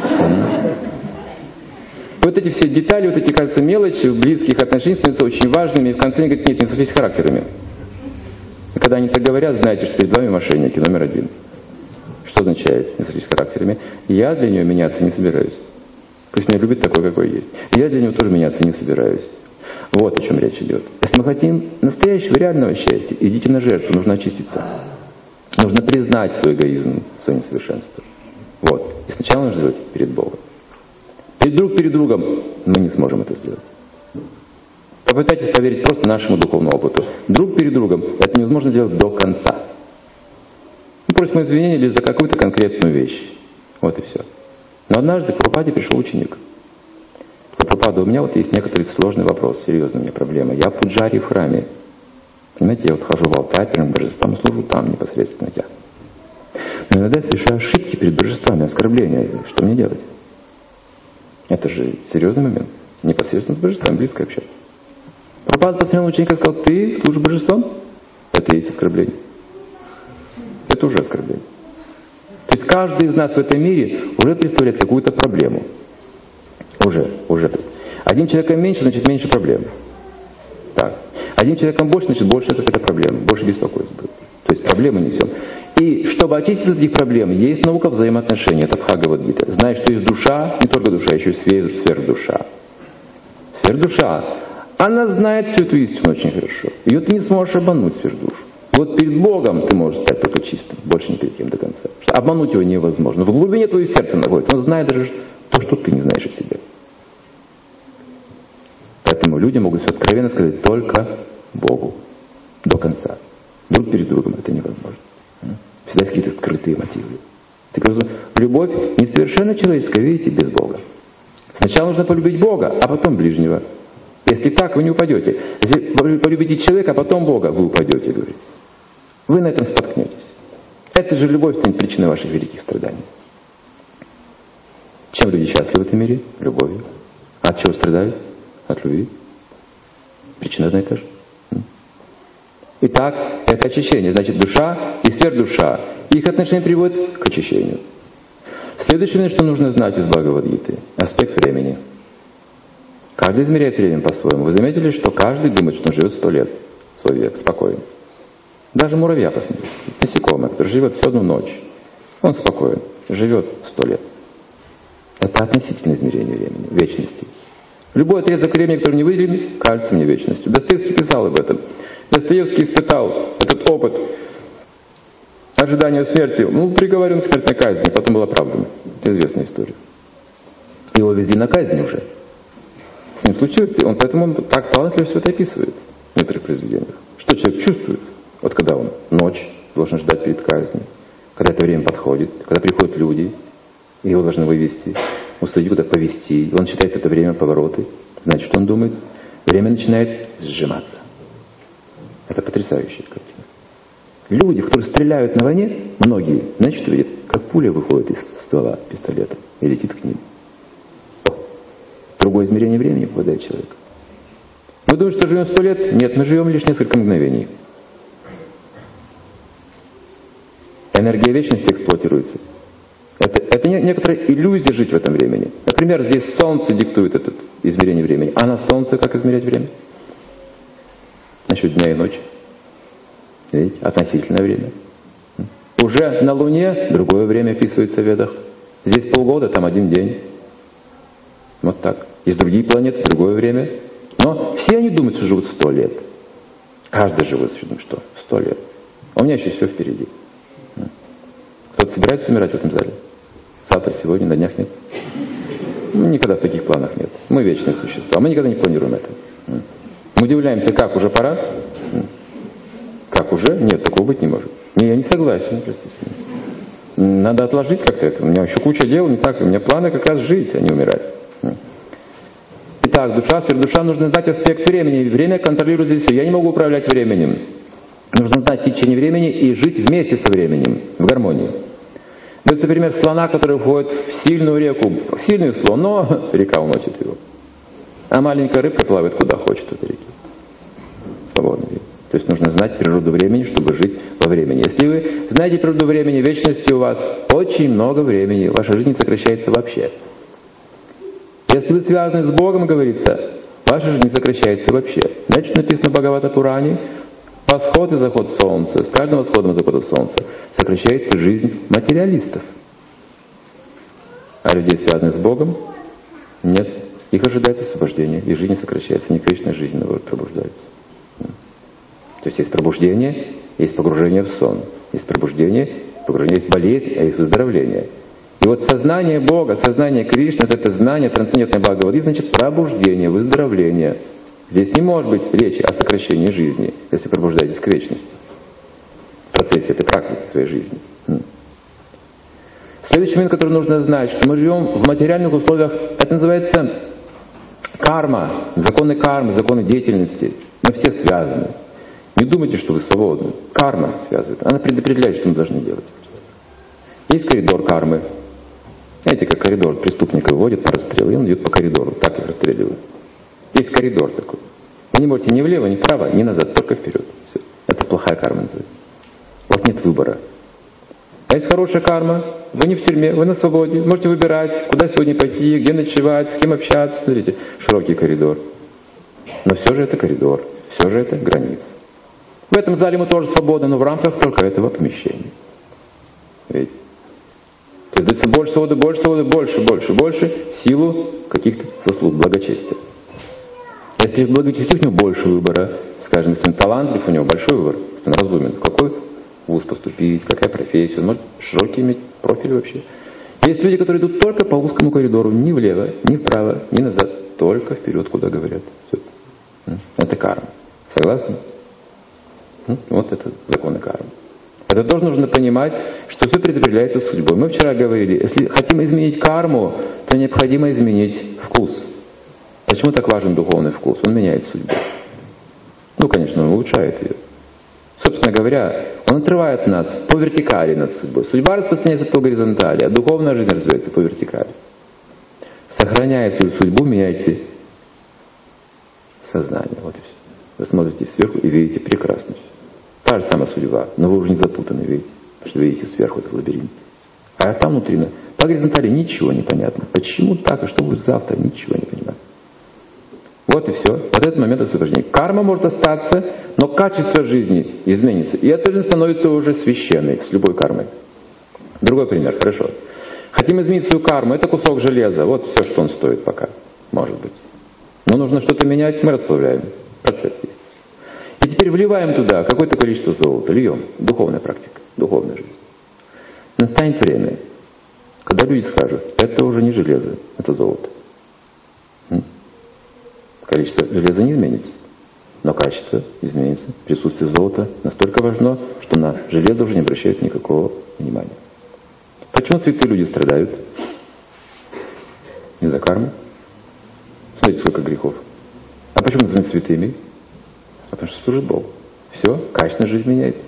Speaker 1: Вот эти все детали, вот эти, кажется, мелочи в близких отношениях становятся очень важными. И в конце они говорят: нет, не сошлись характерами. И когда они так говорят, знаете, что перед вами мошенники номер 1. Что означает не сошлись характерами? Я для нее меняться не собираюсь. Пусть меня любит такой, какой есть. Я для него тоже меняться не собираюсь. Вот о чем речь идет. Если мы хотим настоящего, реального счастья, идите на жертву, нужно очиститься. Нужно признать свой эгоизм, свое несовершенство. Вот. И сначала нужно сделать перед Богом. Перед другом мы не сможем это сделать. Попытайтесь поверить просто нашему духовному опыту. Друг перед другом это невозможно делать до конца. Мы просим извинения лишь за какую-то конкретную вещь. Вот и все. Но однажды к Прабхупаде пришел ученик. Прабхупада, у меня вот есть некоторый сложный вопрос, серьезная у меня проблема. Я пуджари в храме. Понимаете, я вот хожу в алтарь перед божеством, служу там непосредственно я. Но иногда совершаю ошибки перед божествами, оскорбления. Что мне делать? Это же серьезный момент. Непосредственно с божествами близко общаться. Прабхупада посмотрел на ученика и сказал: ты служишь божествам? Это и есть оскорбление. Это уже оскорбление. То есть каждый из нас в этом мире уже представляет какую-то проблему. Уже. Одним человеком меньше, значит меньше проблем. Так. Одним человеком больше, значит больше какая-то проблема, больше беспокойства. То есть проблемы несем. И чтобы очиститься от этих проблем, есть наука взаимоотношений. Это Бхагавад-гита. Знаешь, что есть душа, не только душа, еще и сверхдуша. Сверхдуша, она знает всю эту истину очень хорошо. Ее ты не сможешь обмануть, сверхдушу. Вот перед Богом ты можешь стать только чистым, больше не перед кем до конца. Обмануть его невозможно. В глубине твоего сердца находится. Он знает даже то, что ты не знаешь о себе. Поэтому люди могут все откровенно сказать только Богу до конца. Друг перед другом это невозможно. Всегда есть какие-то скрытые мотивы. Любовь несовершенно человеческая, видите, без Бога. Сначала нужно полюбить Бога, а потом ближнего. Если так, вы не упадете. Если вы полюбите человека, а потом Бога, вы упадете, говорится. Вы на этом споткнетесь. Эта же любовь станет причиной ваших великих страданий. Чем люди счастливы в этом мире? Любовью. А от чего страдают? От любви. Причина одна и та же. Итак, это очищение. Значит, душа и сверхдуша. Их отношения приводят к очищению. Следующее, что нужно знать из Бхагавад-гиты. Аспект времени. Каждый измеряет время по-своему. Вы заметили, что каждый думает, что он живет 100 лет. Свой век, спокойно. Даже муравья, посмотрите. Насекомое, который живет всю одну ночь. Он спокоен. Живет 100 лет. Это относительное измерение времени, вечности. Любой отрезок времени, который не выделен, кажется мне вечностью. Достоевский писал об этом. Достоевский испытал этот опыт ожидания смерти. Приговорен к смертной казни, потом был оправдан. Это известная история. Его везли на казнь уже. С ним случилось, поэтому он так талантливо все это описывает в некоторых произведениях. Что человек чувствует, вот когда он ночь должен ждать перед казнью, когда это время подходит, когда приходят люди, и его должны вывести, усадить куда-то, повести. Он считает это время повороты. Значит, что он думает? Время начинает сжиматься. Это потрясающая картина. Люди, которые стреляют на войне, многие, знаете, что видят? Как пуля выходит из ствола пистолета и летит к ним. Другое измерение времени попадает человек. Мы думаем, что живем 100 лет? Нет, мы живем лишь несколько мгновений. Энергия вечности эксплуатируется. Это некоторая иллюзия жить в этом времени. Например, здесь Солнце диктует это измерение времени. А на Солнце как измерять время? Насчет дня и ночи. Видите? Относительное время. Уже на Луне другое время описывается в Ведах. Здесь полгода, там 1 день. Вот так. Есть другие планеты, другое время. Но все они думают, что живут 100 лет. Каждый живет, что 100 лет. А у меня еще все впереди. Кто-то собирается умирать в этом зале? Завтра, сегодня, на днях нет? Никогда в таких планах нет. Мы вечные существа. Мы никогда не планируем это. Мы удивляемся, как уже пора? Как уже? Нет, такого быть не может. Не, я не согласен, простите. Надо отложить как-то это. У меня еще куча дел, не так. У меня планы как раз жить, а не умирать. Итак, душа, нужно знать аспект времени. Время контролирует здесь все. Я не могу управлять временем. Нужно знать течение времени и жить вместе со временем, в гармонии. Вот, например, слона, который входит в сильную реку. Сильный слон, но река уносит его. А маленькая рыбка плавает куда хочет в этой реке. Свободно. То есть нужно знать природу времени, чтобы жить во времени. Если вы знаете природу времени, вечности у вас очень много времени, ваша жизнь не сокращается вообще. Если вы связаны с Богом, говорится, ваша жизнь не сокращается вообще. Значит, написано в Бхагавата-пуране, восход и заход солнца, с каждым восходом и заходом солнца сокращается жизнь материалистов. А людей, связанных с Богом, нет. Их ожидает освобождение, и жизнь не сокращается, они к вечной жизни, наоборот, пробуждаются. То есть есть пробуждение, есть погружение в сон. Есть пробуждение, есть болезнь, а есть выздоровление. И вот сознание Бога, сознание Кришны, это знание трансцендентной Бхагавады, значит пробуждение, выздоровление. Здесь не может быть речи о сокращении жизни, если пробуждаетесь к вечности. В процессе этой практики своей жизни. Следующий момент, который нужно знать, что мы живем в материальных условиях, это называется карма, законы кармы, законы деятельности. Мы все связаны. Не думайте, что вы свободны. Карма связывает. Она предопределяет, что мы должны делать. Есть коридор кармы. Знаете, как коридор преступника выводит на расстрел, и он идет по коридору, так их расстреливают. Есть коридор такой. Вы не можете ни влево, ни вправо, ни назад, только вперед. Все. Это плохая карма называется. У вас нет выбора. А есть хорошая карма, вы не в тюрьме, вы на свободе, можете выбирать, куда сегодня пойти, где ночевать, с кем общаться. Смотрите, широкий коридор. Но все же это коридор, все же это граница. В этом зале мы тоже свободны, но в рамках только этого помещения. Видите? То есть дается больше свободы, больше, в силу каких-то заслуг, благочестия. Если благочестив, у него больше выбора. Скажем, если он талантлив, у него большой выбор, если он разумен, в какой вуз поступить, какая профессия, он может широкий иметь профиль вообще. Есть люди, которые идут только по узкому коридору, ни влево, ни вправо, ни назад, только вперед, куда говорят. Все. Это карма. Согласны? Вот это законы кармы. Это тоже нужно понимать, что все предопределяется судьбой. Мы вчера говорили, если хотим изменить карму, то необходимо изменить вкус. Почему так важен духовный вкус? Он меняет судьбу. Конечно, он улучшает ее. Собственно говоря, он отрывает нас по вертикали над судьбой. Судьба распространяется по горизонтали, а духовная жизнь развивается по вертикали. Сохраняя свою судьбу, меняйте сознание. Вот и все. Вы смотрите сверху и видите прекрасно все. Та же самая судьба, но вы уже не запутаны, видите, что видите сверху этот лабиринт. А там внутри, по горизонтали ничего не понятно. Почему так, и что будет завтра, ничего не понимаю. Вот и все. Вот этот момент освобождения. Карма может остаться, но качество жизни изменится. И эта жизнь становится уже священной, с любой кармой. Другой пример, хорошо. Хотим изменить свою карму, это кусок железа. Вот все, что он стоит пока, может быть. Но нужно что-то менять, мы расплавляем. Процесс есть. И теперь вливаем туда какое-то количество золота, льем. Духовная практика, духовная жизнь. Настанет время, Когда люди скажут, это уже не железо, это золото. Количество железа не изменится, но качество изменится. Присутствие золота настолько важно, что на железо уже не обращают никакого внимания. Почему святые люди страдают? Из-за кармы. Смотрите, сколько грехов. А почему называют святыми? Потому что служит Богу. Все, качественная жизнь меняется.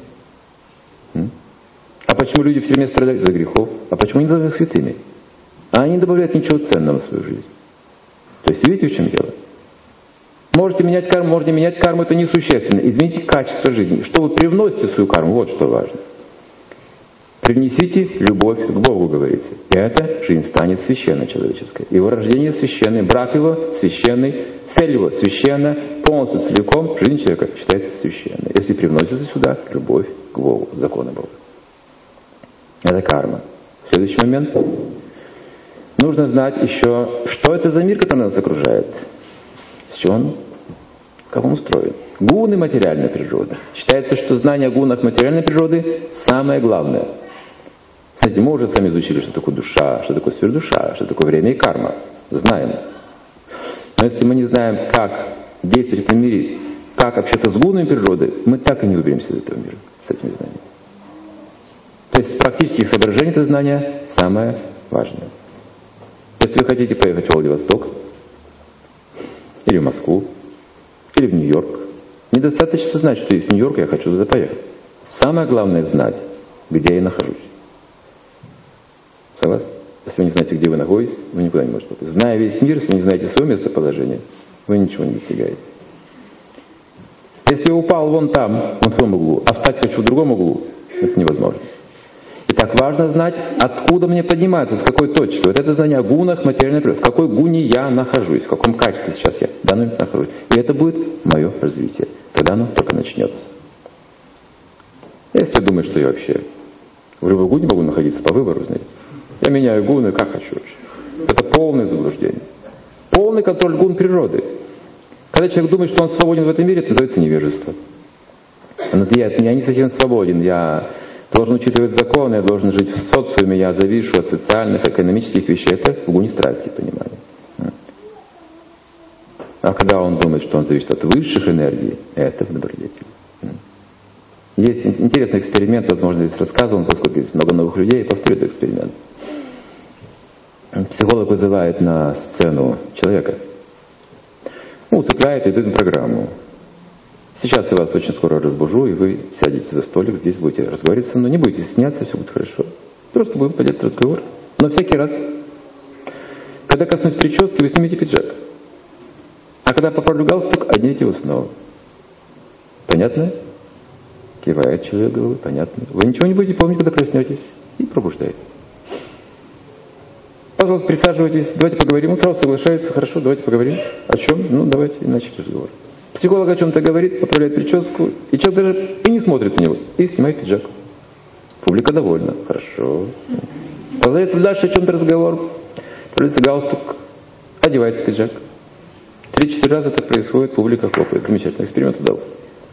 Speaker 1: А почему люди все время страдают из-за грехов? А почему они должны быть святыми? А они не добавляют ничего ценного в свою жизнь. То есть видите, в чем дело? Можете менять карму, это несущественно. Измените качество жизни. Что вы привносите в свою карму, вот что важно. Привнесите любовь к Богу, говорится. И эта жизнь станет священной человеческой. Его рождение священное, брак его священный, цель его священна, полностью целиком жизнь человека считается священной. Если привносится сюда любовь к Богу, законы Бога. Это карма. Следующий момент. Нужно знать еще, что это за мир, который нас окружает. С чего он, как он устроен. Гуны материальной природы. Считается, что знание о гунах материальной природы самое главное. Знаете, мы уже с вами изучили, что такое душа, что такое сверхдуша, что такое время и карма. Знаем. Но если мы не знаем, как действовать в этом мире, как общаться с гунами природы, мы так и не выберемся из этого мира с этими знаниями. То есть практических соображений это знание самое важное. Если вы хотите поехать в Владивосток, или в Москву, или в Нью-Йорк, недостаточно знать, что есть Нью-Йорк, я хочу туда поехать. Самое главное знать, где я нахожусь. Согласны? Если вы не знаете, где вы находитесь, вы никуда не можете попасть. Зная весь мир, если вы не знаете свое местоположение, вы ничего не достигаете. Если я упал вон там, вон в том углу, а встать хочу в другом углу, это невозможно. И так важно знать, откуда мне подниматься, с какой точки. Вот это знание о гунах материальной природы. В какой гуне я нахожусь, в каком качестве сейчас я в данный момент нахожусь. И это будет мое развитие. Тогда оно только начнется. Если думать, что я вообще в любой гуне могу находиться по выбору, знаете, я меняю гуны как хочу вообще. Это полное заблуждение. Полный контроль гун природы. Когда человек думает, что он свободен в этом мире, это называется невежество. Я не совсем свободен, я должен учитывать законы, я должен жить в социуме, я завишу от социальных, экономических вещей. Это в гуне страсти, понимание. А когда он думает, что он зависит от высших энергий, это в добродетели. Есть интересный эксперимент, возможно, здесь рассказывал, поскольку здесь много новых людей, повторю этот эксперимент. Психолог вызывает на сцену человека, цепляет и идет на программу. Сейчас я вас очень скоро разбужу, и вы сядете за столик, здесь будете разговаривать со мной, не будете стесняться, все будет хорошо. Просто будем поддерживать разговор. Но всякий раз, когда коснусь прически, вы снимете пиджак. А когда поправлю галстук, оденете его снова. Понятно? Кивает человек головой, понятно. Вы ничего не будете помнить, когда проснетесь, и пробуждаете. Пожалуйста, присаживайтесь, давайте поговорим. Он сразу соглашается, хорошо, давайте поговорим. О чем? Давайте начать разговор. Психолог о чем-то говорит, поправляет прическу, и человек даже и не смотрит на него, и снимает пиджак. Публика довольна, хорошо. Продолжается дальше о чем-то разговор, поправляется галстук, одевается пиджак. 3-4 раза это происходит, публика хлопает. Замечательный эксперимент удался.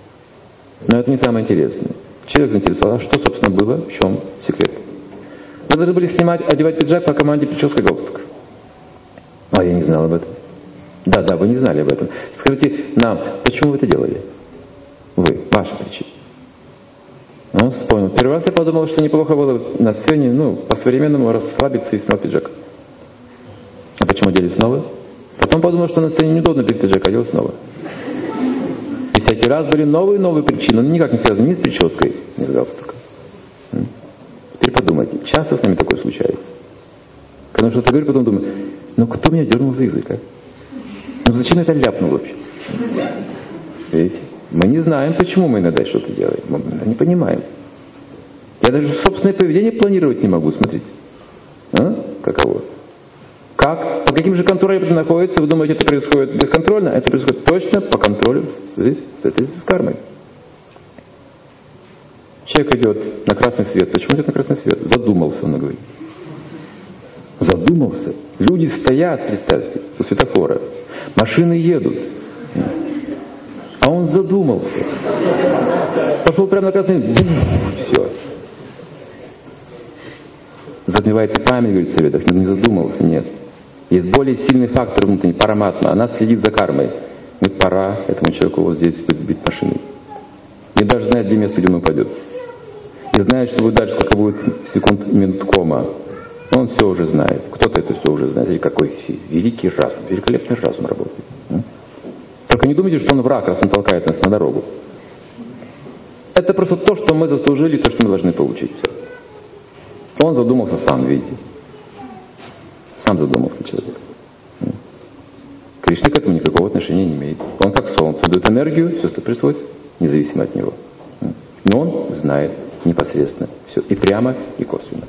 Speaker 1: Но это не самое интересное. Человек заинтересовал, что, собственно, было, в чем секрет. Вы должны были одевать пиджак по команде прическа и галстук. А я не знал об этом. Да, вы не знали об этом. Скажите нам, почему вы это делали? Вы, ваша причина. Он вспомнил. Первый раз я подумал, что неплохо было на сцене, по-современному расслабиться и снял пиджак. А почему делали снова? Потом подумал, что на сцене неудобно без пиджака, делал снова. И всякий раз были новые и новые причины, но никак не связаны ни с прической, ни с галстуком. Теперь подумайте, часто с нами такое случается. Когда что-то говорю, потом думаю, кто меня дернул за язык, а? Зачем я это ляпнул вообще? Видите? Мы не знаем, почему мы иногда что-то делаем. Мы не понимаем. Я даже собственное поведение планировать не могу, смотрите. Каково? Как? По каким же контролям это находится? Вы думаете, это происходит бесконтрольно? Это происходит точно по контролю с кармой. Человек идет на красный свет. Почему идет на красный свет? Задумался, он говорит. Задумался. Люди стоят, представьте, у светофора. Машины едут. А он задумался. Пошел прямо на красный. Все. За подразумевается память, говорит в советах, не задумывался, нет. Есть более сильный фактор внутренний, параматма, она следит за кармой. Говорит, пора этому человеку вот здесь быть сбит машиной. И даже знает, где место, где он упадет. И знает, что будет дальше, сколько будет секунд, минут кома. Он все уже знает. Кто-то это все уже знает. И какой великий разум, великолепный разум работает. Только не думайте, что он враг, раз он толкает нас на дорогу. Это просто то, что мы заслужили, то, что мы должны получить. Он задумался сам, видите. Сам задумался человек. Кришна к этому никакого отношения не имеет. Он как солнце, дает энергию, все, что происходит, независимо от него. Но он знает непосредственно все. И прямо, и косвенно.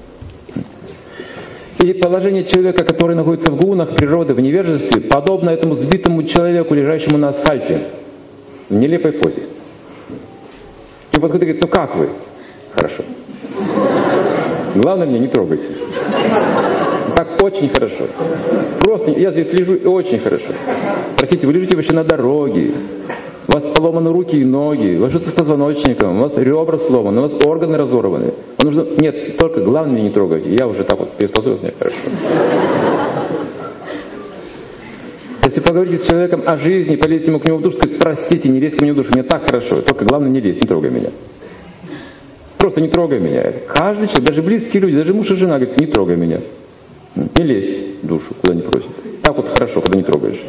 Speaker 1: И положение человека, который находится в гунах природы, в невежестве, подобно этому сбитому человеку, лежащему на асфальте, в нелепой позе. И подходит и говорит, ну как вы? Хорошо. Главное, меня не трогайте. Так очень хорошо. Просто я здесь лежу и очень хорошо. Простите, вы лежите вообще на дороге. У вас поломаны руки и ноги, у вас что-то с позвоночником, у вас ребра сломаны, у вас органы разорваны. Нужно... Нет, только главное, меня не трогайте. Я уже так вот приспособился, мне хорошо. Если поговорите с человеком о жизни, полезьте ему к нему в душу, сказать, простите, не лезь ко мне в душу, мне так хорошо, только главное не лезь, не трогай меня. Просто не трогай меня. Каждый человек, даже близкие люди, даже муж и жена говорят, не трогай меня. Не лезь в душу, куда не просят. Так вот хорошо, когда не трогаешь.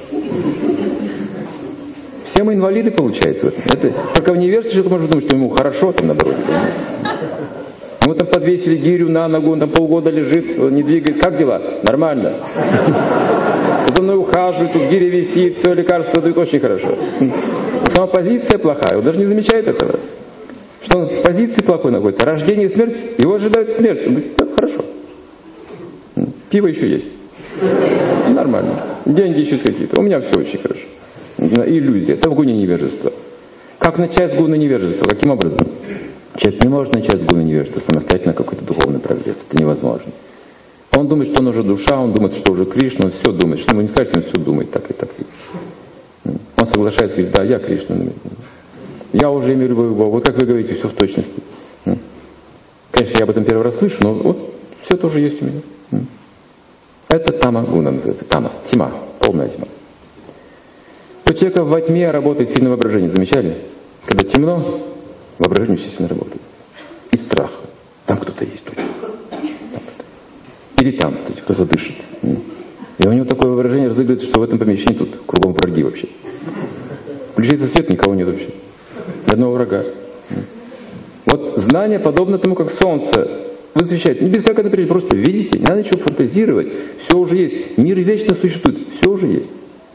Speaker 1: Все мы инвалиды, получается, в этом. Это, только в невежестве человек может думать, что ему хорошо там на дороге. Ему там подвесили гирю на ногу, он там полгода лежит, не двигает. Как дела? Нормально. За мной ухаживают, тут гиря висит, все лекарства дают, очень хорошо. Сама позиция плохая, он даже не замечает этого. Что он в позиции плохой находится. Рождение и смерть, его ожидает смерть. Он говорит, так, хорошо. Пиво еще есть. Нормально. Деньги еще какие-то. У меня все очень хорошо. Иллюзия. Это в гуне невежества. Как начать с гуна невежества? Каким образом? Человек не может начать с гуна невежества самостоятельно какой-то духовный прогресс. Это невозможно. Он думает, что он уже душа, он думает, что уже Кришна, он все думает. Что ему не сказать, он все думает так и так. Он соглашается, говорит, да, я Кришна. Я уже имею любовь к Богу. Вот как вы говорите, все в точности. Конечно, я об этом первый раз слышу, но вот все тоже есть у меня. Это тама гуна называется. Тамас. Тьма. Полная тьма. У человека во тьме работает сильное воображение. Замечали? Когда темно, воображение очень сильно работает. И страх. Там кто-то есть точно. Или там кто-то дышит. И у него такое воображение разыгрывается, что в этом помещении тут кругом враги вообще. Включается свет, никого нет вообще. Ни одного врага. Вот знание подобно тому, как солнце высвещает. Не без всякой напряжения, просто видите, не надо ничего фантазировать. Все уже есть. Мир вечно существует. Все уже есть.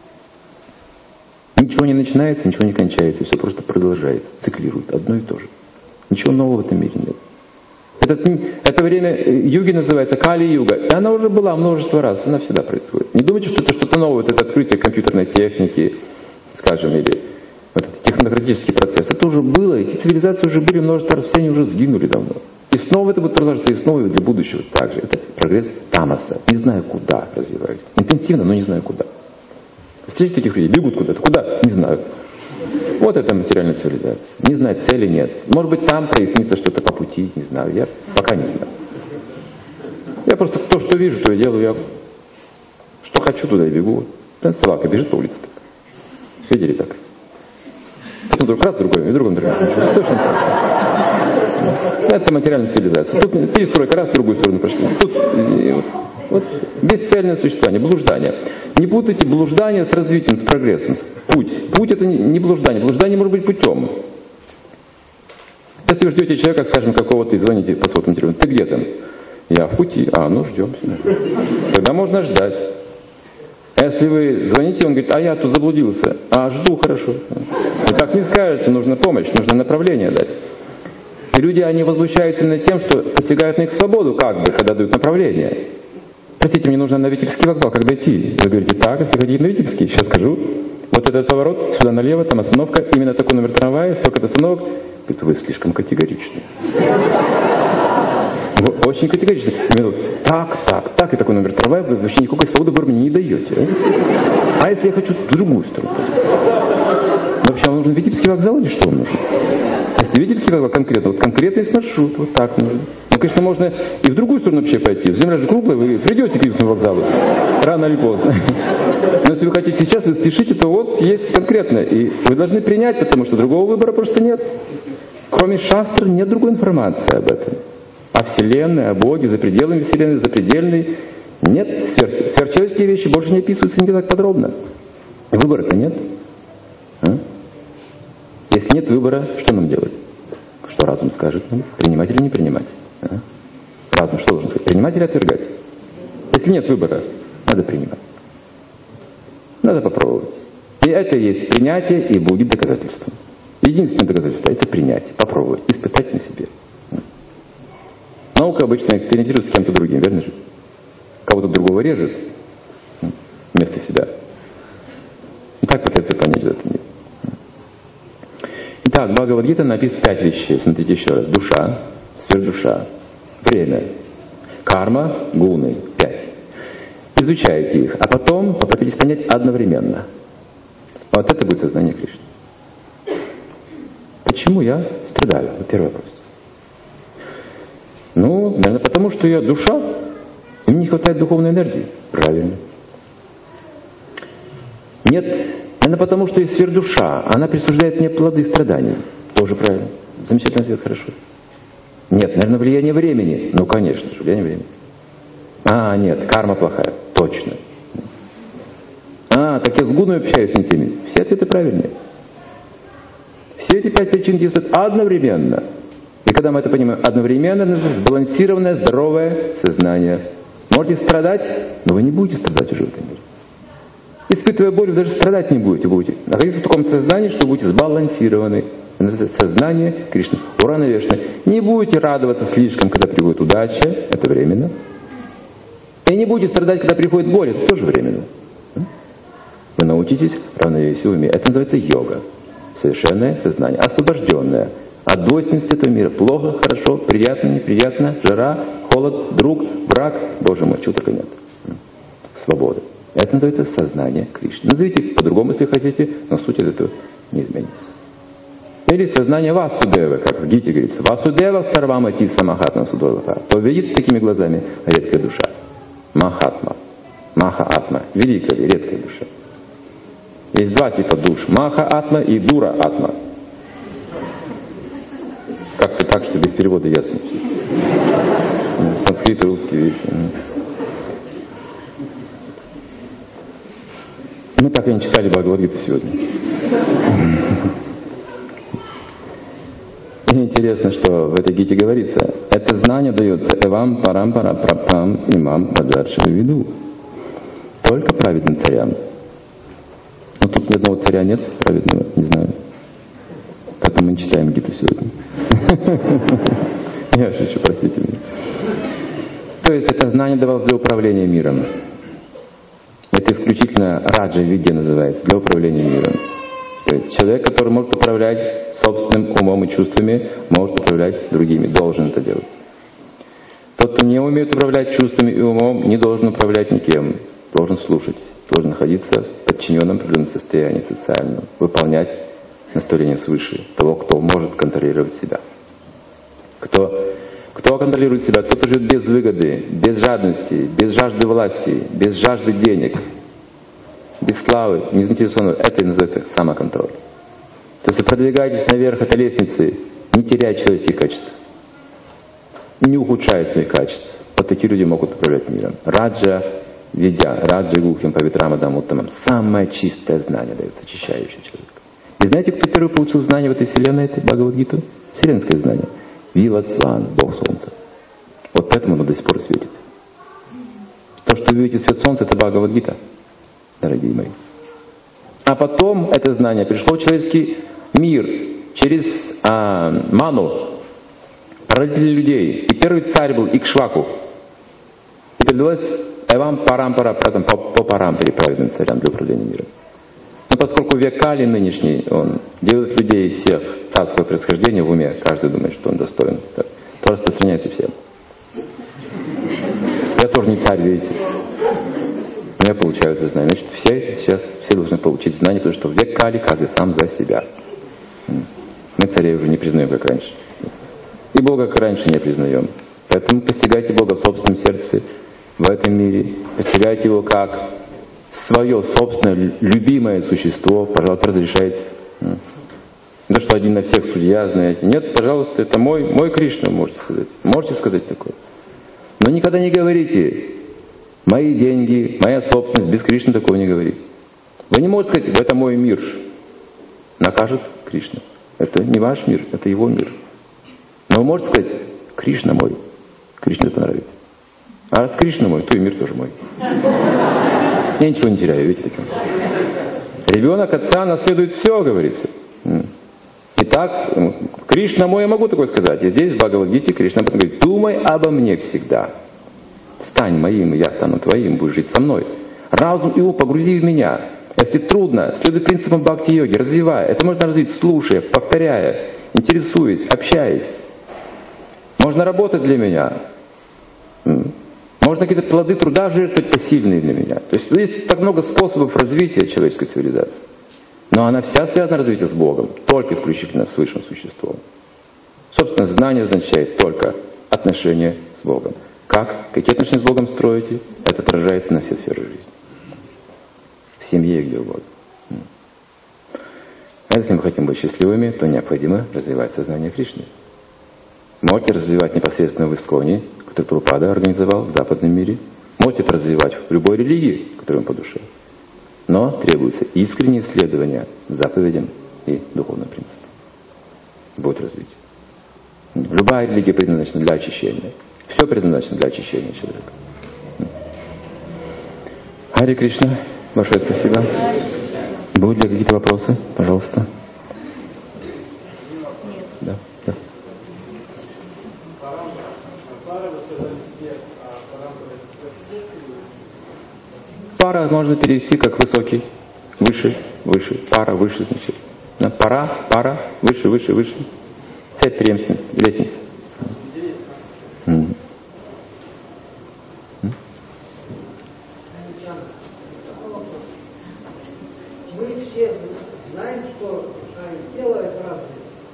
Speaker 1: Ничего не начинается, ничего не кончается. Все просто продолжается, циклирует. Одно и то же. Ничего нового в этом мире нет. Это время юги называется Кали-юга. И она уже была множество раз. Она всегда происходит. Не думайте, что это что-то новое. Это открытие компьютерной техники, скажем, или вот технократический процесс. Это уже было. Эти цивилизации уже были множество раз. Все они уже сгинули давно. И снова это будет продолжаться, и снова для будущего также. Это прогресс тамаса. Не знаю куда развивается. Интенсивно, но не знаю куда. Встретите этих людей, бегут куда-то. Куда? Не знаю. Вот это материальная цивилизация. Не знаю, цели нет. Может быть, там прояснится что-то по пути, не знаю. Я пока не знаю. Я просто то, что вижу, то я делаю. Я что хочу, туда и бегу. Собака бежит по улице. Так. Видели так? Потом вдруг раз, другой, и другой. Точно так. Это материальная цивилизация. Тут перестройка, раз, в другую сторону пошли. Тут вот бесцельное существование, блуждание. Не путайте блуждание с развитием, с прогрессом. Путь. Путь это не блуждание. Блуждание может быть путем. Если вы ждете человека, скажем, какого-то и звоните по сотовому телефону, ты где там? Я в пути. Ну ждем. Тогда можно ждать. А если вы звоните, он говорит, я тут заблудился. Жду, хорошо. Вы так не скажете, нужна помощь, нужно направление дать. И люди, они возмущаются над тем, что посягают на их свободу, когда дают направление. Простите, мне нужно на Витебский вокзал, как дойти? Вы говорите, так, если хотите на Витебский, сейчас скажу. Вот этот поворот, сюда налево, там остановка, именно такой номер трамвая, столько остановок. Говорит, вы слишком категоричны. Вы очень категоричны. Так, и такой номер трамвая, вы вообще никакой свободы выбора мне не даете. А если я хочу в другую сторону? Вообще, вам нужен Витебский вокзал или что вам нужно? Если Видели, как конкретно? Вот конкретно есть маршрут, вот так нужно. Ну, конечно, можно и в другую сторону вообще пойти. Земля же круглая, вы придете к Киевскому вокзалу, рано или поздно. Но если вы хотите сейчас, вы спешите, то вот есть конкретно. И вы должны принять, потому что другого выбора просто нет. Кроме шастр нет другой информации об этом. О Вселенной, о Боге, за пределами Вселенной, за предельной. Нет, сверхчеловеческие вещи больше не описываются не так подробно. Выбора-то нет. Если нет выбора, что нам делать? Что разум скажет нам? Принимать или не принимать? Разум что должен сказать? Принимать или отвергать? Если нет выбора, надо принимать. Надо попробовать. И это есть принятие, и будет доказательством. Единственное доказательство — это принять, попробовать, испытать на себе. Наука обычно экспериментирует с кем-то другим, верно же? Кого-то другого режет вместо себя. И так пытается понять этот мир. Итак, в Бхагавад-гите написано 5 вещей. Смотрите еще раз. Душа, сверхдуша, время, карма, гуны. 5. Изучайте их, а потом попытайтесь понять одновременно. Вот это будет сознание Кришны. Почему я страдаю? Вот первый вопрос. Ну, наверное, потому что я душа, и мне не хватает духовной энергии. Правильно. Нет, наверное, потому что есть сверхдуша, она присуждает мне плоды страданий. Тоже правильно. Замечательный ответ, хорошо. Нет, наверное, влияние времени. Ну, конечно же, влияние времени. Нет, карма плохая. Точно. Так я с гунами общаюсь с ними. Все ответы правильные. Все эти 5 причин действуют одновременно. И когда мы это понимаем одновременно, это сбалансированное, здоровое сознание. Можете страдать, но вы не будете страдать уже в этом мире. Испытывая боль, вы даже страдать не будете. Будете находиться в таком сознании, что будете сбалансированы. Это называется сознание Кришны. Уравновешенное. Не будете радоваться слишком, когда приходит удача. Это временно. И не будете страдать, когда приходит боль. Это тоже временно. Вы научитесь равновесию в уме. Это называется йога. Совершенное сознание. Освобожденное от двойственности этого мира. Плохо, хорошо, приятно, неприятно, жара, холод, друг, брак. Боже мой, чего только нет. Свобода. Это называется сознание Кришны. Назовите по-другому, если хотите, но суть от этого не изменится. Или сознание Васудева, как в Гите говорится. Васудева сарвамати самахатма судолата. То видит такими глазами редкая душа. Махатма. Маха-атма. Великая, редкая душа. Есть 2 типа душ. Маха-атма и дура-атма. Как-то так, что без перевода ясно. Санскрит и русский вещи. Мы так и не читали Бхагавад-гиту сегодня. И интересно, что в этой гите говорится, это знание дается эвам парампара прапам имам баджарши виду. Только праведным царям. Но тут ни одного царя нет праведного, не знаю. Поэтому мы не читаем гиту сегодня. Я шучу, простите меня. То есть это знание давалось для управления миром. Это исключительно раджа-видья называется, для управления миром. То есть человек, который может управлять собственным умом и чувствами, может управлять другими, должен это делать. Тот, кто не умеет управлять чувствами и умом, не должен управлять никем, должен слушать, должен находиться в подчиненном определенном состоянии социальном, выполнять наставления свыше, того, кто может контролировать себя. Кто контролирует себя? Тот, кто живет без выгоды, без жадности, без жажды власти, без жажды денег, без славы, не заинтересованного. Это и называется самоконтроль. То есть вы продвигаетесь наверх этой лестницы, не теряя человеческих качеств, не ухудшая своих качеств. Вот такие люди могут управлять миром. Раджа видя, раджа гухим павитрам адамуттамам. Самое чистое знание дает, очищающее человека. И знаете, кто первый получил знание в этой вселенной, этой Бхагавад-гиту? Вселенское знание. Вивасван, Бог Солнца. Вот поэтому оно до сих пор светит. То, что вы видите свет Солнца, это Бхагавад-гита, дорогие мои. А потом это знание пришло в человеческий мир через ману, родители людей. И первый царь был Икшваку. И передалось Эвам Парампара, по Парампаре, праведным царям для управления миром. Но поскольку век Кали нынешний, он делает людей всех царского происхождения в уме, каждый думает, что он достоин, то распространяется всем. Я тоже не царь, видите. Но я получаю это знание. Значит, все должны получить знание, потому что в век Кали каждый сам за себя. Мы царей уже не признаем, как раньше. И Бога, как раньше, не признаем. Поэтому постигайте Бога в собственном сердце, в этом мире. Постигайте Его как свое собственное любимое существо. Пожалуйста, разрешайте. Не то, что один на всех судья, знаете. Нет, пожалуйста, это мой Кришна, можете сказать. Можете сказать такое. Но никогда не говорите: мои деньги, моя собственность, без Кришны такого не говорите. Вы не можете сказать: это мой мир. Накажет Кришна. Это не ваш мир, это его мир. Но вы можете сказать: Кришна мой. Кришне это нравится. А раз Кришна мой, то и мир тоже мой. Я ничего не теряю, видите, таким. Ребенок отца наследует все, говорится. Итак, Кришна мой, я могу такое сказать. И здесь в Бхагавад-гите Кришна говорит: думай обо мне всегда. Стань моим, и я стану твоим, будешь жить со мной. Разум и ум погрузи в меня. Если трудно, следуй принципам бхакти-йоги, развивая. Это можно развить, слушая, повторяя, интересуясь, общаясь. Можно работать для меня. Можно какие-то плоды труда жертвовать посильные для меня. То есть есть так много способов развития человеческой цивилизации. Но она вся связана развитие с Богом, только исключительно с высшим существом. Собственно, знание означает только отношения с Богом. Какие отношения с Богом строите, это отражается на все сферы жизни. В семье и где угодно. А если мы хотим быть счастливыми, то необходимо развивать сознание Кришны. Можете развивать непосредственно в Исконе, который Прабхупада организовал в западном мире. Можете это развивать в любой религии, которая вам по душе. Но требуется искреннее исследование заповедям и духовным принципам. Будет развитие. Любая религия предназначена для очищения. Все предназначено для очищения человека. Харе Кришна, большое спасибо. Будут ли какие-то вопросы? Пожалуйста. Да, да. Пара можно перевести как высокий, выше, выше, пара, выше, значит. Пара, выше, выше, выше. Цепь преемственности, лестница.
Speaker 2: Мы все знаем, что тело это разное.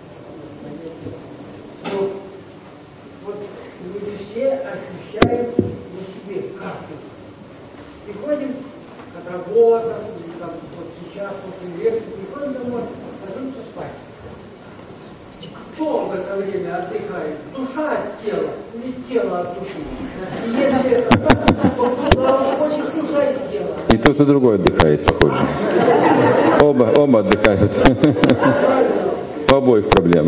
Speaker 2: Но вот мы все ощущаем на себе как-то. Приходим от работы, или там вот сейчас, после лекции, приходим домой, ложимся спать. Кто в это время отдыхает? Душа от тела или тело от души? Если это хочет душа из тела.
Speaker 1: И тот, и другой отдыхает, похоже. Оба отдыхают. У обоих проблемы.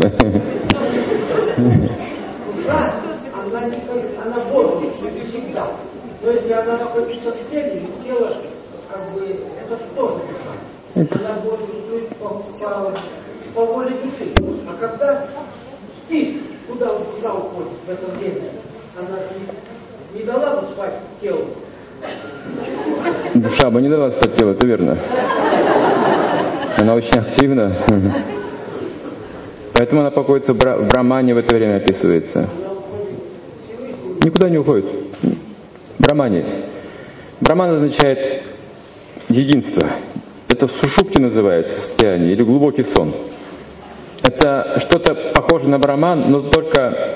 Speaker 2: Душа, она бодрит всегда. Но если она находится в теле, тело, как бы, это тоже душа. Она бодрствует по воле души. А когда спит, куда душа уходит в это время, она не дала бы спать телу.
Speaker 1: Душа бы не дала спать телу, это верно. Она очень активна. Поэтому она покоится в Брахмане в это время описывается. Никуда не уходит. Брахмане. Брахман означает единство. Это в сушупте называется состояние, или глубокий сон. Это что-то похоже на Брахман, но только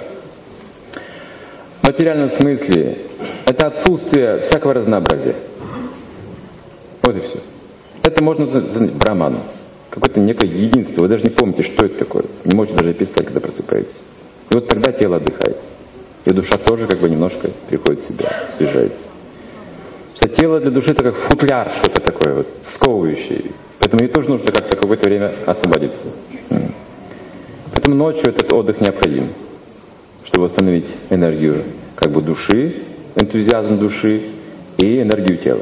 Speaker 1: в материальном смысле. Это отсутствие всякого разнообразия. Вот и все. Это можно назвать Брахманом. Какое-то некое единство. Вы даже не помните, что это такое. Не можете даже описать, когда просыпаетесь. И вот тогда тело отдыхает. И душа тоже как бы немножко приходит в себя, освежается. Что тело для души это как футляр, что-то такое вот, сковывающее. Поэтому ей тоже нужно как-то какое-то время освободиться. Поэтому ночью этот отдых необходим, чтобы восстановить энергию как бы души, энтузиазм души и энергию тела.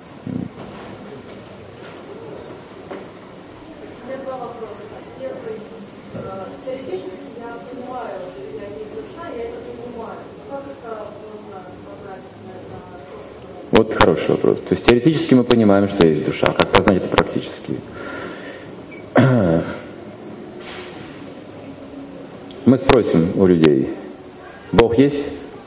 Speaker 1: Вот хороший вопрос. То есть теоретически мы понимаем, что есть душа. Как познать это практически? Мы спросим у людей: Бог есть?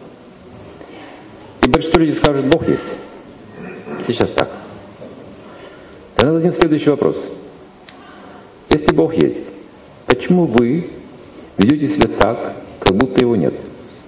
Speaker 1: И большинство людей скажут: Бог есть. Сейчас так. Тогда зададим следующий вопрос. Если Бог есть, почему вы ведете себя так, как будто его нет?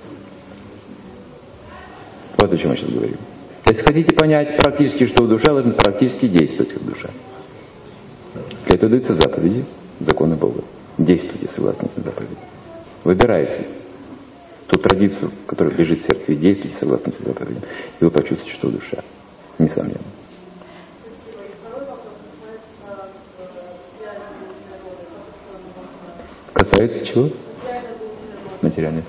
Speaker 1: Вот о чем я сейчас говорю. Если хотите понять практически, что в душе, должны практически действовать как душа. Для этого даются заповеди, законы Бога. Действуйте согласно этим заповедям. Выбирайте ту традицию, которая лежит в сердце, и действуйте согласно этим заповедям. И вы почувствуете, что в душе. Несомненно. Касается чего? Материальных.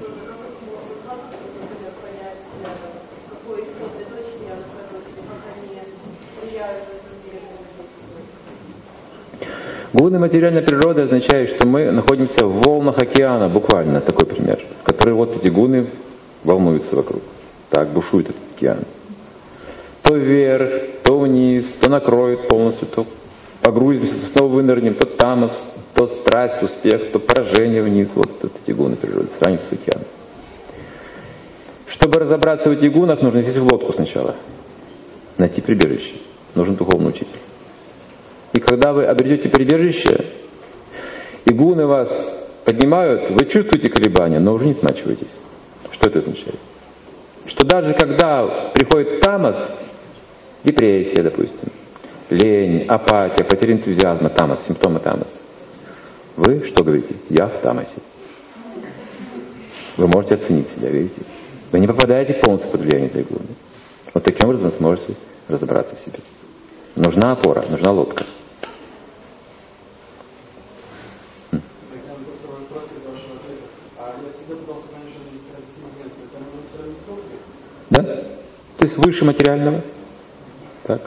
Speaker 1: Гуны материальной природы означает, что мы находимся в волнах океана, буквально такой пример, в который вот эти гуны волнуются вокруг. Так бушует этот океан. То вверх, то вниз, то накроет полностью, то погрузимся, то снова вынырнем, то тамас, то страсть, успех, то поражение вниз. Вот эти гуны природы, сравниваются с океаном. Чтобы разобраться в этих гунах, нужно сесть в лодку сначала, найти прибежище. Нужен духовный учитель. И когда вы обретете прибежище, и гуны вас поднимают, вы чувствуете колебания, но уже не смачиваетесь. Что это означает? Что даже когда приходит тамас, депрессия, допустим, лень, апатия, потеря энтузиазма, тамас, симптомы тамас, вы что говорите? Я в тамасе. Вы можете оценить себя, видите? Вы не попадаете полностью под влияние этой гуны. Вот таким образом вы сможете разобраться в себе. Нужна опора, нужна лодка. Да? То есть выше материального. Так.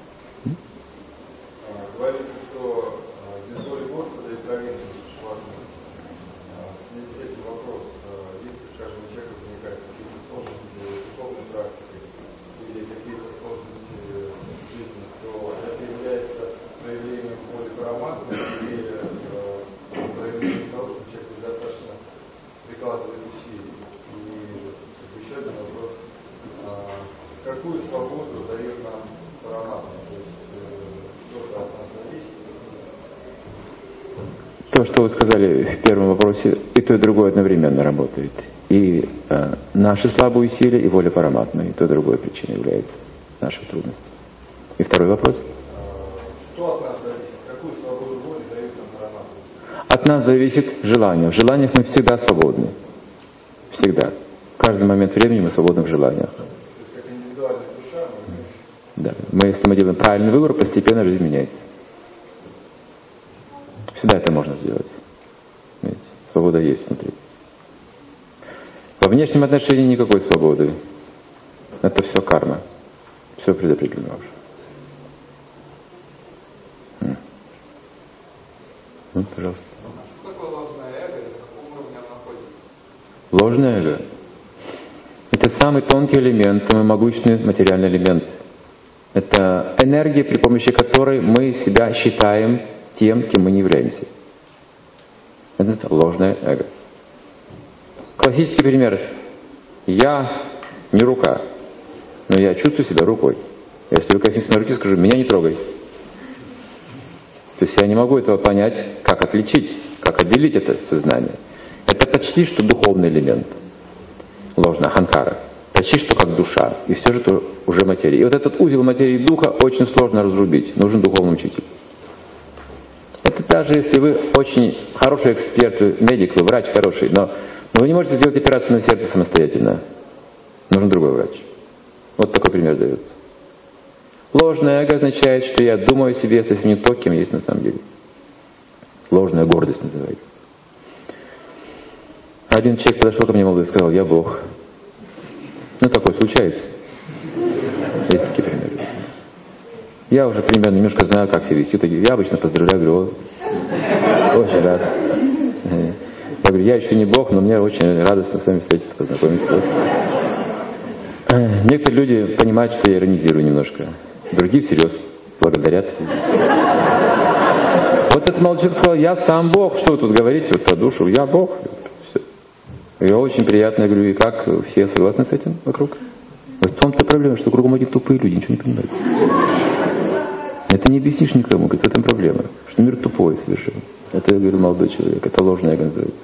Speaker 3: Говорится, что без воли Господа и праведности невозможно. В связи с этим вопрос, если, скажем, у человека возникают какие-то сложности духовной практики или какие-то сложности жизни, то это является проявлением воли Параматмы или проявлением того, что человек недостаточно прикладывает усилий. И еще один вопрос. Какую свободу дает нам Параматма? То есть что-то от нас зависит?
Speaker 1: То, что вы сказали в первом вопросе, и то, и другое одновременно работает. И наши слабые усилия, и воля Параматмы, и то, и другое причиной является нашей трудностью. И второй вопрос.
Speaker 3: Что от нас зависит? Какую свободу воли дает нам Параматма?
Speaker 1: От нас зависит желание. В желаниях мы всегда свободны. Всегда. В каждый момент времени мы свободны в желаниях.
Speaker 3: То есть как индивидуальная душа,
Speaker 1: Да. Если мы делаем правильный выбор, постепенно жизнь меняется. Всегда это можно сделать. Видите? Свобода есть внутри. Во внешнем отношении никакой свободы. Это все карма. Все предопределено уже. Ну, пожалуйста.
Speaker 3: Что такое ложное эго и на каком уровне оно находится?
Speaker 1: Ложное эго — это самый тонкий элемент, самый могущественный материальный элемент. Это энергия, при помощи которой мы себя считаем тем, кем мы не являемся. Это ложное эго. Классический пример. Я не рука, но я чувствую себя рукой. Если вы коснетесь моей руки, скажу: меня не трогай. То есть я не могу этого понять, как отличить, как отделить это сознание. Это почти что духовный элемент. Ложная аханкара. Почти что как душа. И все же это уже материя. И вот этот узел материи и духа очень сложно разрубить. Нужен духовный учитель. Это даже если вы очень хороший эксперт, медик, вы врач хороший, но вы не можете сделать операцию на сердце самостоятельно. Нужен другой врач. Вот такой пример дается. Ложное эго означает, что я думаю о себе совсем не то, кем есть на самом деле. Ложная гордость называется. Один человек подошел ко мне молодой и сказал: я Бог. Ну, такое случается. Есть такие примеры. Я уже примерно немножко знаю, как себя вести. Я обычно поздравляю, говорю: очень рад. Я говорю: я еще не Бог, но мне очень радостно с вами встретиться, познакомиться. Некоторые люди понимают, что я иронизирую немножко. Другие всерьез благодарят. Вот этот молодой человек сказал: я сам Бог. Что вы тут говорите вот про душу? Я Бог. И очень приятно, я говорю: и как, все согласны с этим вокруг? Вот в том-то проблема, что кругом одни тупые люди, ничего не понимают. Это не объяснишь никому, говорит, в этом проблема. Что мир тупой совершенно. Это, говорил молодой человек, это ложное эго называется.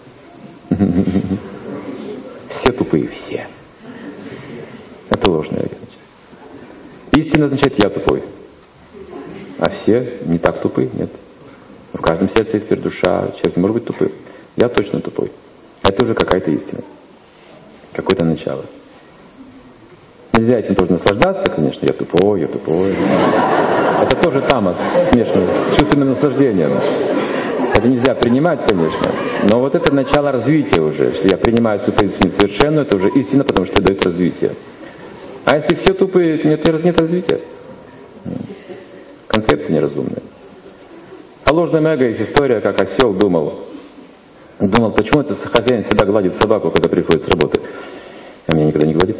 Speaker 1: Все тупые, все. Это ложное эго. Истина означает я тупой. А все не так тупые, нет. В каждом сердце есть душа, человек не может быть тупым. Я точно тупой. Это уже какая-то истина. Какое-то начало. Нельзя этим тоже наслаждаться, конечно, я тупой, я тупой. Это тоже тамас, смешанный с чувственным наслаждением. Это нельзя принимать, конечно. Но вот это начало развития уже. Если я принимаю свою позицию несовершенную, это уже истина, потому что это дает развитие. А если все тупые, нет развития. Концепция неразумная. О ложном эго есть история, как осел думал, почему это хозяин всегда гладит собаку, когда приходит с работы, а меня никогда не гладит.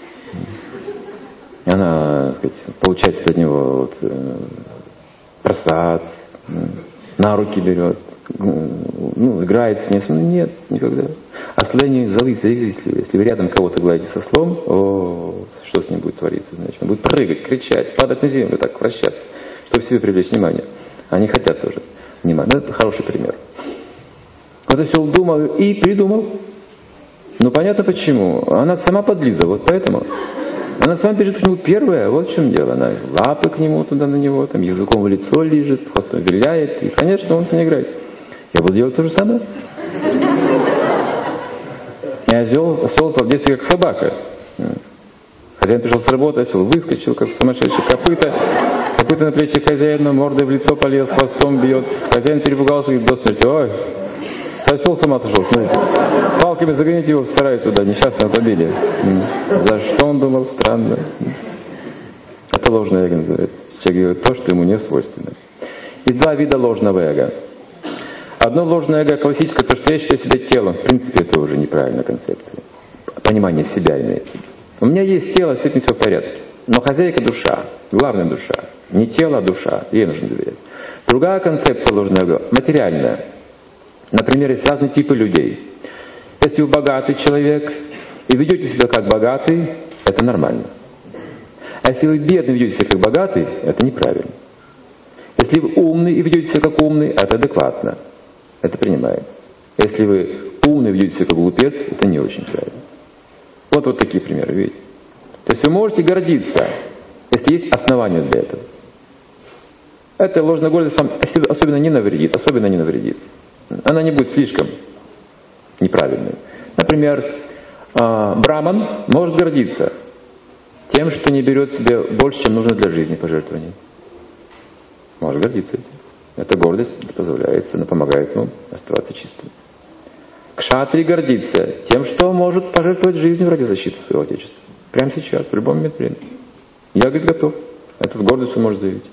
Speaker 1: Она, так сказать, получает от него просад, на руки берет, играет с ним. Нет, никогда. Ослы они завистливы. Если вы рядом кого-то гладите со слом, что с ним будет твориться? Значит, он будет прыгать, кричать, падать на землю, так вращаться, чтобы себе привлечь внимание. Они хотят тоже внимания. Это хороший пример. Вот осел думал и придумал. Понятно почему. Она сама подлиза, вот поэтому. Она сама бежит к нему первая, вот в чем дело. Она лапы к нему туда на него, там языком в лицо лижет, хвостом виляет. И, конечно, он с ней играет. Я буду делать то же самое. И осел стал в детстве как собака. Хозяин пришел с работы, осел выскочил, как сумасшедший, копыта на плечи хозяина, мордой в лицо полез, хвостом бьет. Хозяин перепугался и говорит до смерти: ой, осел с ума сошел, смотрите. Палками загоните его в сарай туда, несчастного побили. За что он думал? Странно. Это ложное эго называется. Человек говорит то, что ему не свойственно. Есть два вида ложного эго. Одно ложное эго классическое, то, что я считаю себя телом. В принципе, это уже неправильная концепция. Понимание себя имеется. У меня есть тело, с этим все в порядке. Но хозяйка душа, главная душа. Не тело, а душа. Ей нужно доверять. Другая концепция ложного эго, материальная. Например, есть разные типы людей. Если вы богатый человек и ведете себя как богатый, это нормально. А если вы бедный и ведете себя как богатый, это неправильно. Если вы умный и ведете себя как умный, это адекватно. Это принимается. Если вы умный и ведете себя как глупец, это не очень правильно. Вот такие примеры, видите. То есть вы можете гордиться, если есть основания для этого. Эта ложная гордость вам особенно не навредит. Она не будет слишком неправильной. Например, браман может гордиться тем, что не берет себе больше, чем нужно для жизни пожертвований. Может гордиться этим. Эта гордость позволяет, она помогает ему оставаться чистым. Кшатрий гордится тем, что может пожертвовать жизнью ради защиты своего отечества. Прямо сейчас, в любом момент времени. Я, говорит, готов. Эту гордость он может заявить.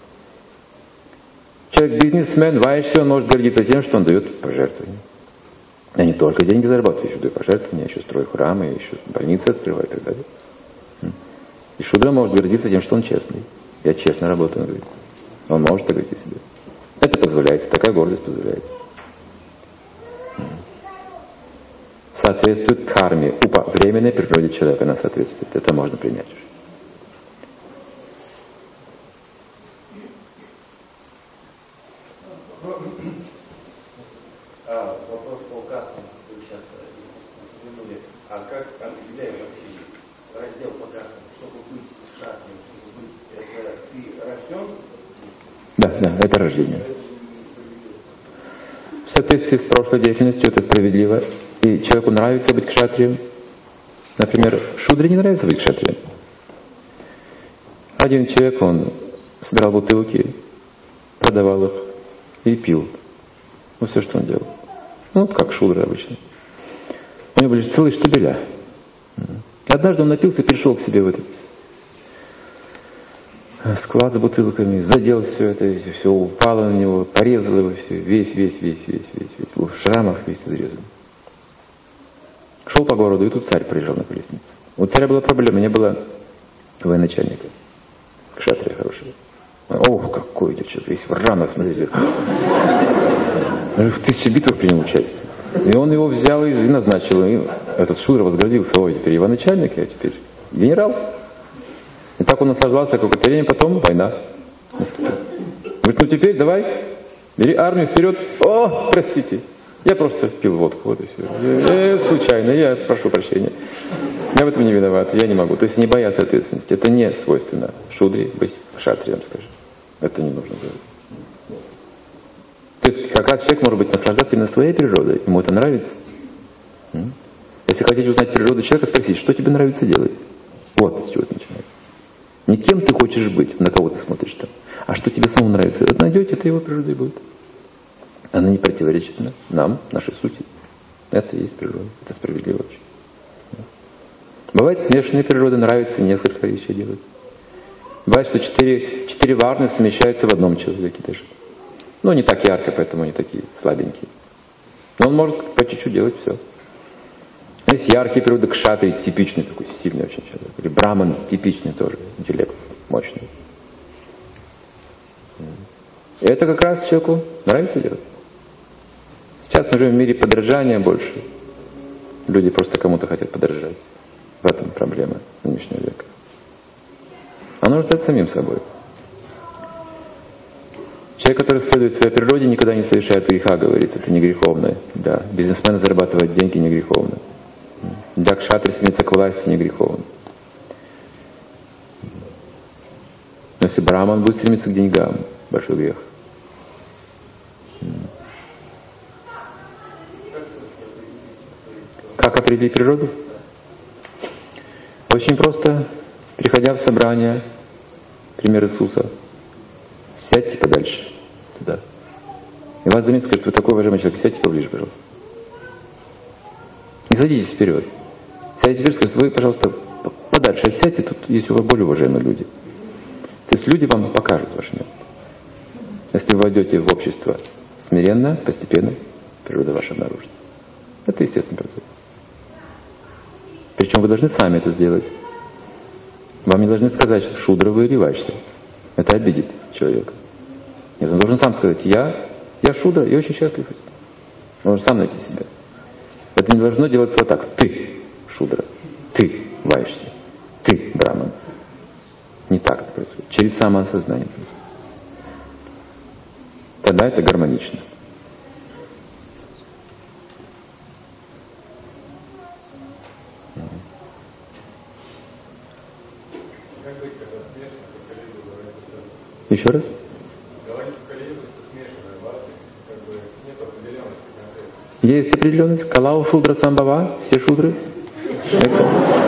Speaker 1: Человек-бизнесмен, вайши, он может гордиться тем, что он дает пожертвования. Я не только деньги зарабатываю, я еще даю пожертвования, я еще строю храмы, я еще больницы открываю и так далее. И шудра может гордиться тем, что он честный. Я честно работаю, он говорит. Он может так говорить о себе. Это позволяется, такая гордость позволяется. Соответствует карме, временной природе человека она соответствует. Это можно принять уже.
Speaker 4: Вопрос по кастам, вы сейчас упомянули. А как определяем вообще раздел по кастам? Чтобы быть кшатрием, это ты рожден?
Speaker 1: Да, это рождение. В соответствии с прошлой деятельностью это справедливо. И человеку нравится быть кшатрием. Например, шудре не нравится быть кшатрием. Один человек, он собирал бутылки, продавал их и пил. Все, что он делал. Как шудра обычно. У него были целые штабеля. Однажды он напился и пришел к себе в этот склад с бутылками, задел все это, все упало на него, порезал его все, весь, в шрамах весь изрезан. Шел по городу, и тут царь приезжал на колеснице. У царя была проблема, не было военачальника. Кшатрия хорошего. Ох, какой идет человек, весь в ранах, смотрите. В 1000 битвах принял участие. И он его взял и назначил. И этот шудра возгордился: ой, теперь его начальник, я теперь генерал. И так он наслаждался какое-то время, потом война. наступил. Говорит, ну теперь давай, бери армию вперед. О, простите, я просто пил водку, вот и все. Случайно, я прошу прощения. Я в этом не виноват, я не могу. То есть не бояться ответственности. Это не свойственно шудре быть кшатрием, скажем. Это не нужно делать. То есть как раз человек может быть наслаждаться именно своей природой. Ему это нравится. Если хотите узнать природу человека, спросите, что тебе нравится делать. Вот с чего это начинается. Не кем ты хочешь быть, на кого ты смотришь там, а что тебе самому нравится. Это найдете, это его природа и будет. Она не противоречит нам, нашей сути. Это и есть природа. Это справедливо вообще. Бывает, смешанные природы, нравится несколько вещей делать. Бывает, что четыре варны совмещаются в одном человеке даже. Но не так ярко, поэтому они такие слабенькие. Но он может по чуть-чуть делать все. Есть яркие природы кшатри, типичный такой, сильный очень человек. Или браман, типичный тоже, интеллект мощный. И это как раз человеку нравится делать. Сейчас мы живем в мире подражания больше. Люди просто кому-то хотят подражать. В этом проблема нынешнего века. А нужно стать самим собой. Человек, который следует своей природе, никогда не совершает греха, говорится. Это не греховно. Да. Бизнесмен зарабатывает деньги не греховно. Для кшатри стремиться к власти не греховно. Но если браман будет стремиться к деньгам, большой грех. Как определить природу? Очень просто, приходя в собрание, пример Иисуса, сядьте подальше туда. И вас заметят, скажут, вы такой уважаемый человек, сядьте поближе, пожалуйста. Не садитесь вперед. Сядьте вперед, скажут, вы, пожалуйста, подальше сядьте, тут есть у вас более уважаемые люди. То есть люди вам покажут ваше место. Если вы войдете в общество смиренно, постепенно, природа ваша обнаружится. Это естественный процесс. Причем вы должны сами это сделать. Вам не должны сказать, шудра вы или вайшна. Это обидит человека. Нет, он должен сам сказать, я шудра и очень счастлив. Он должен сам найти себя. Это не должно делаться вот так. Ты шудра, ты вайшна, ты браман. Не так это происходит. Через самоосознание происходит. Тогда это гармонично. Еще раз?
Speaker 3: Говорится в Кали-юге, что смешанная бхакти, как бы нет определенности конкретно.
Speaker 1: Есть определенность. Калау шудра самбхава, все шудры. Это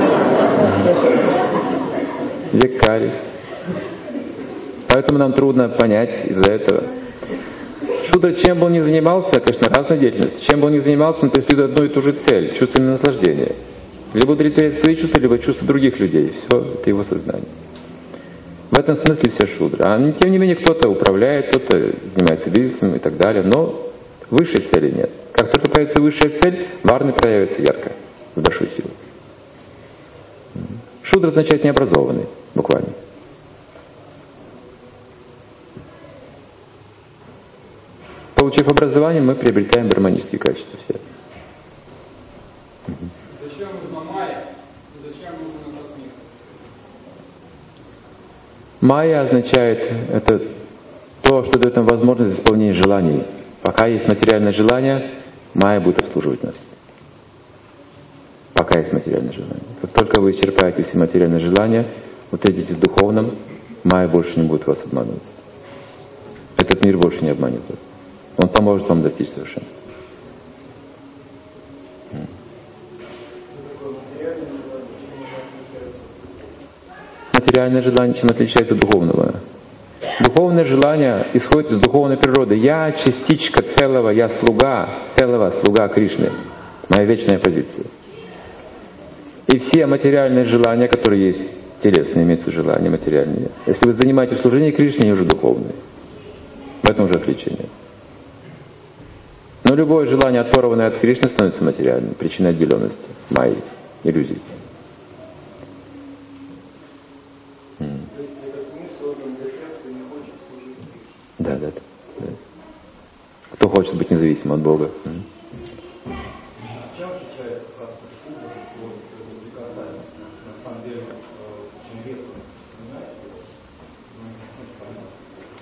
Speaker 1: век Кали. Поэтому нам трудно понять из-за этого. Шудра, чем бы он ни занимался, конечно, разная деятельность. Чем бы он ни занимался, он преследует одну и ту же цель, чувственное наслаждение. Либо удовлетворять свои чувства, либо чувства других людей. Все, это его сознание. В этом смысле все шудры. А тем не менее кто-то управляет, кто-то занимается бизнесом и так далее. Но высшей цели нет. Как только появится высшая цель, варны проявятся ярко, с большой силой. Шудра означает необразованный, буквально. Получив образование, мы приобретаем гармонические качества все.
Speaker 5: Зачем нужна майя? Зачем нужен этот мир?
Speaker 1: Майя означает, это то, что дает нам возможность исполнения желаний. Пока есть материальное желание, майя будет обслуживать нас. Пока есть материальное желание. Как только вы исчерпаете все материальные желания, утратите в духовном, майя больше не будет вас обманывать. Этот мир больше не обманет вас. Он поможет вам достичь совершенства. Материальное желание чем отличается от духовного? Духовное желание исходит из духовной природы. Я частичка целого, я слуга Кришны. Моя вечная позиция. И все материальные желания, которые есть, телесные, имеются желания материальные. Если вы занимаетесь служением Кришне, они уже духовные. В этом уже отличие нет. Но любое желание, оторванное от Кришны, становится материальным. Причиной отделенности, майи, иллюзий. Да. Кто хочет быть независимым от Бога?
Speaker 6: Чем отличается каста шудра от прикасательности? На самом деле, очень редко упоминается.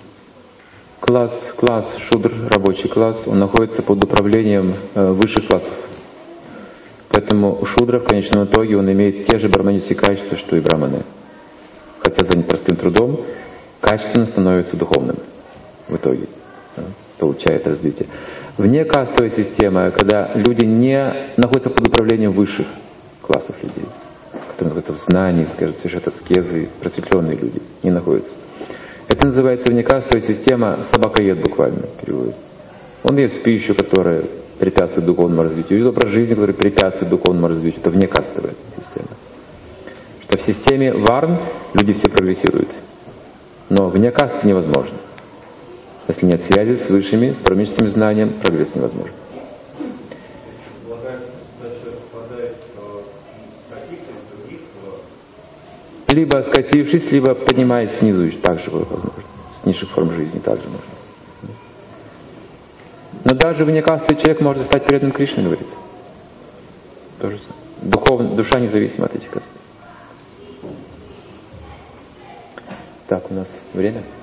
Speaker 1: класс шудр, рабочий класс, он находится под управлением высших классов. Поэтому у шудра в конечном итоге он имеет те же браманические качества, что и браманы. Хотя занят простым трудом, качественно становится духовным в итоге. Получает развитие. Вне кастовой системы, когда люди не находятся под управлением высших классов людей, которые находятся в знании, скажем, совершают аскезы, просветленные люди, не находятся. Это называется внекастовая система, собакоед буквально переводится. Он ест пищу, которая препятствует духовному развитию, или образ жизни, который препятствует духовному развитию. Это внекастовая система. Что в системе варн люди все прогрессируют. Но вне касты невозможно. Если нет связи с высшими, с брамическим знанием, прогресс невозможен. Либо скатившись, либо поднимаясь снизу, также возможно. С низших форм жизни также можно. Но даже вне касты человек может стать преданным Кришне, говорится. Тоже духовно, душа независима от этих каст. Так, у нас время.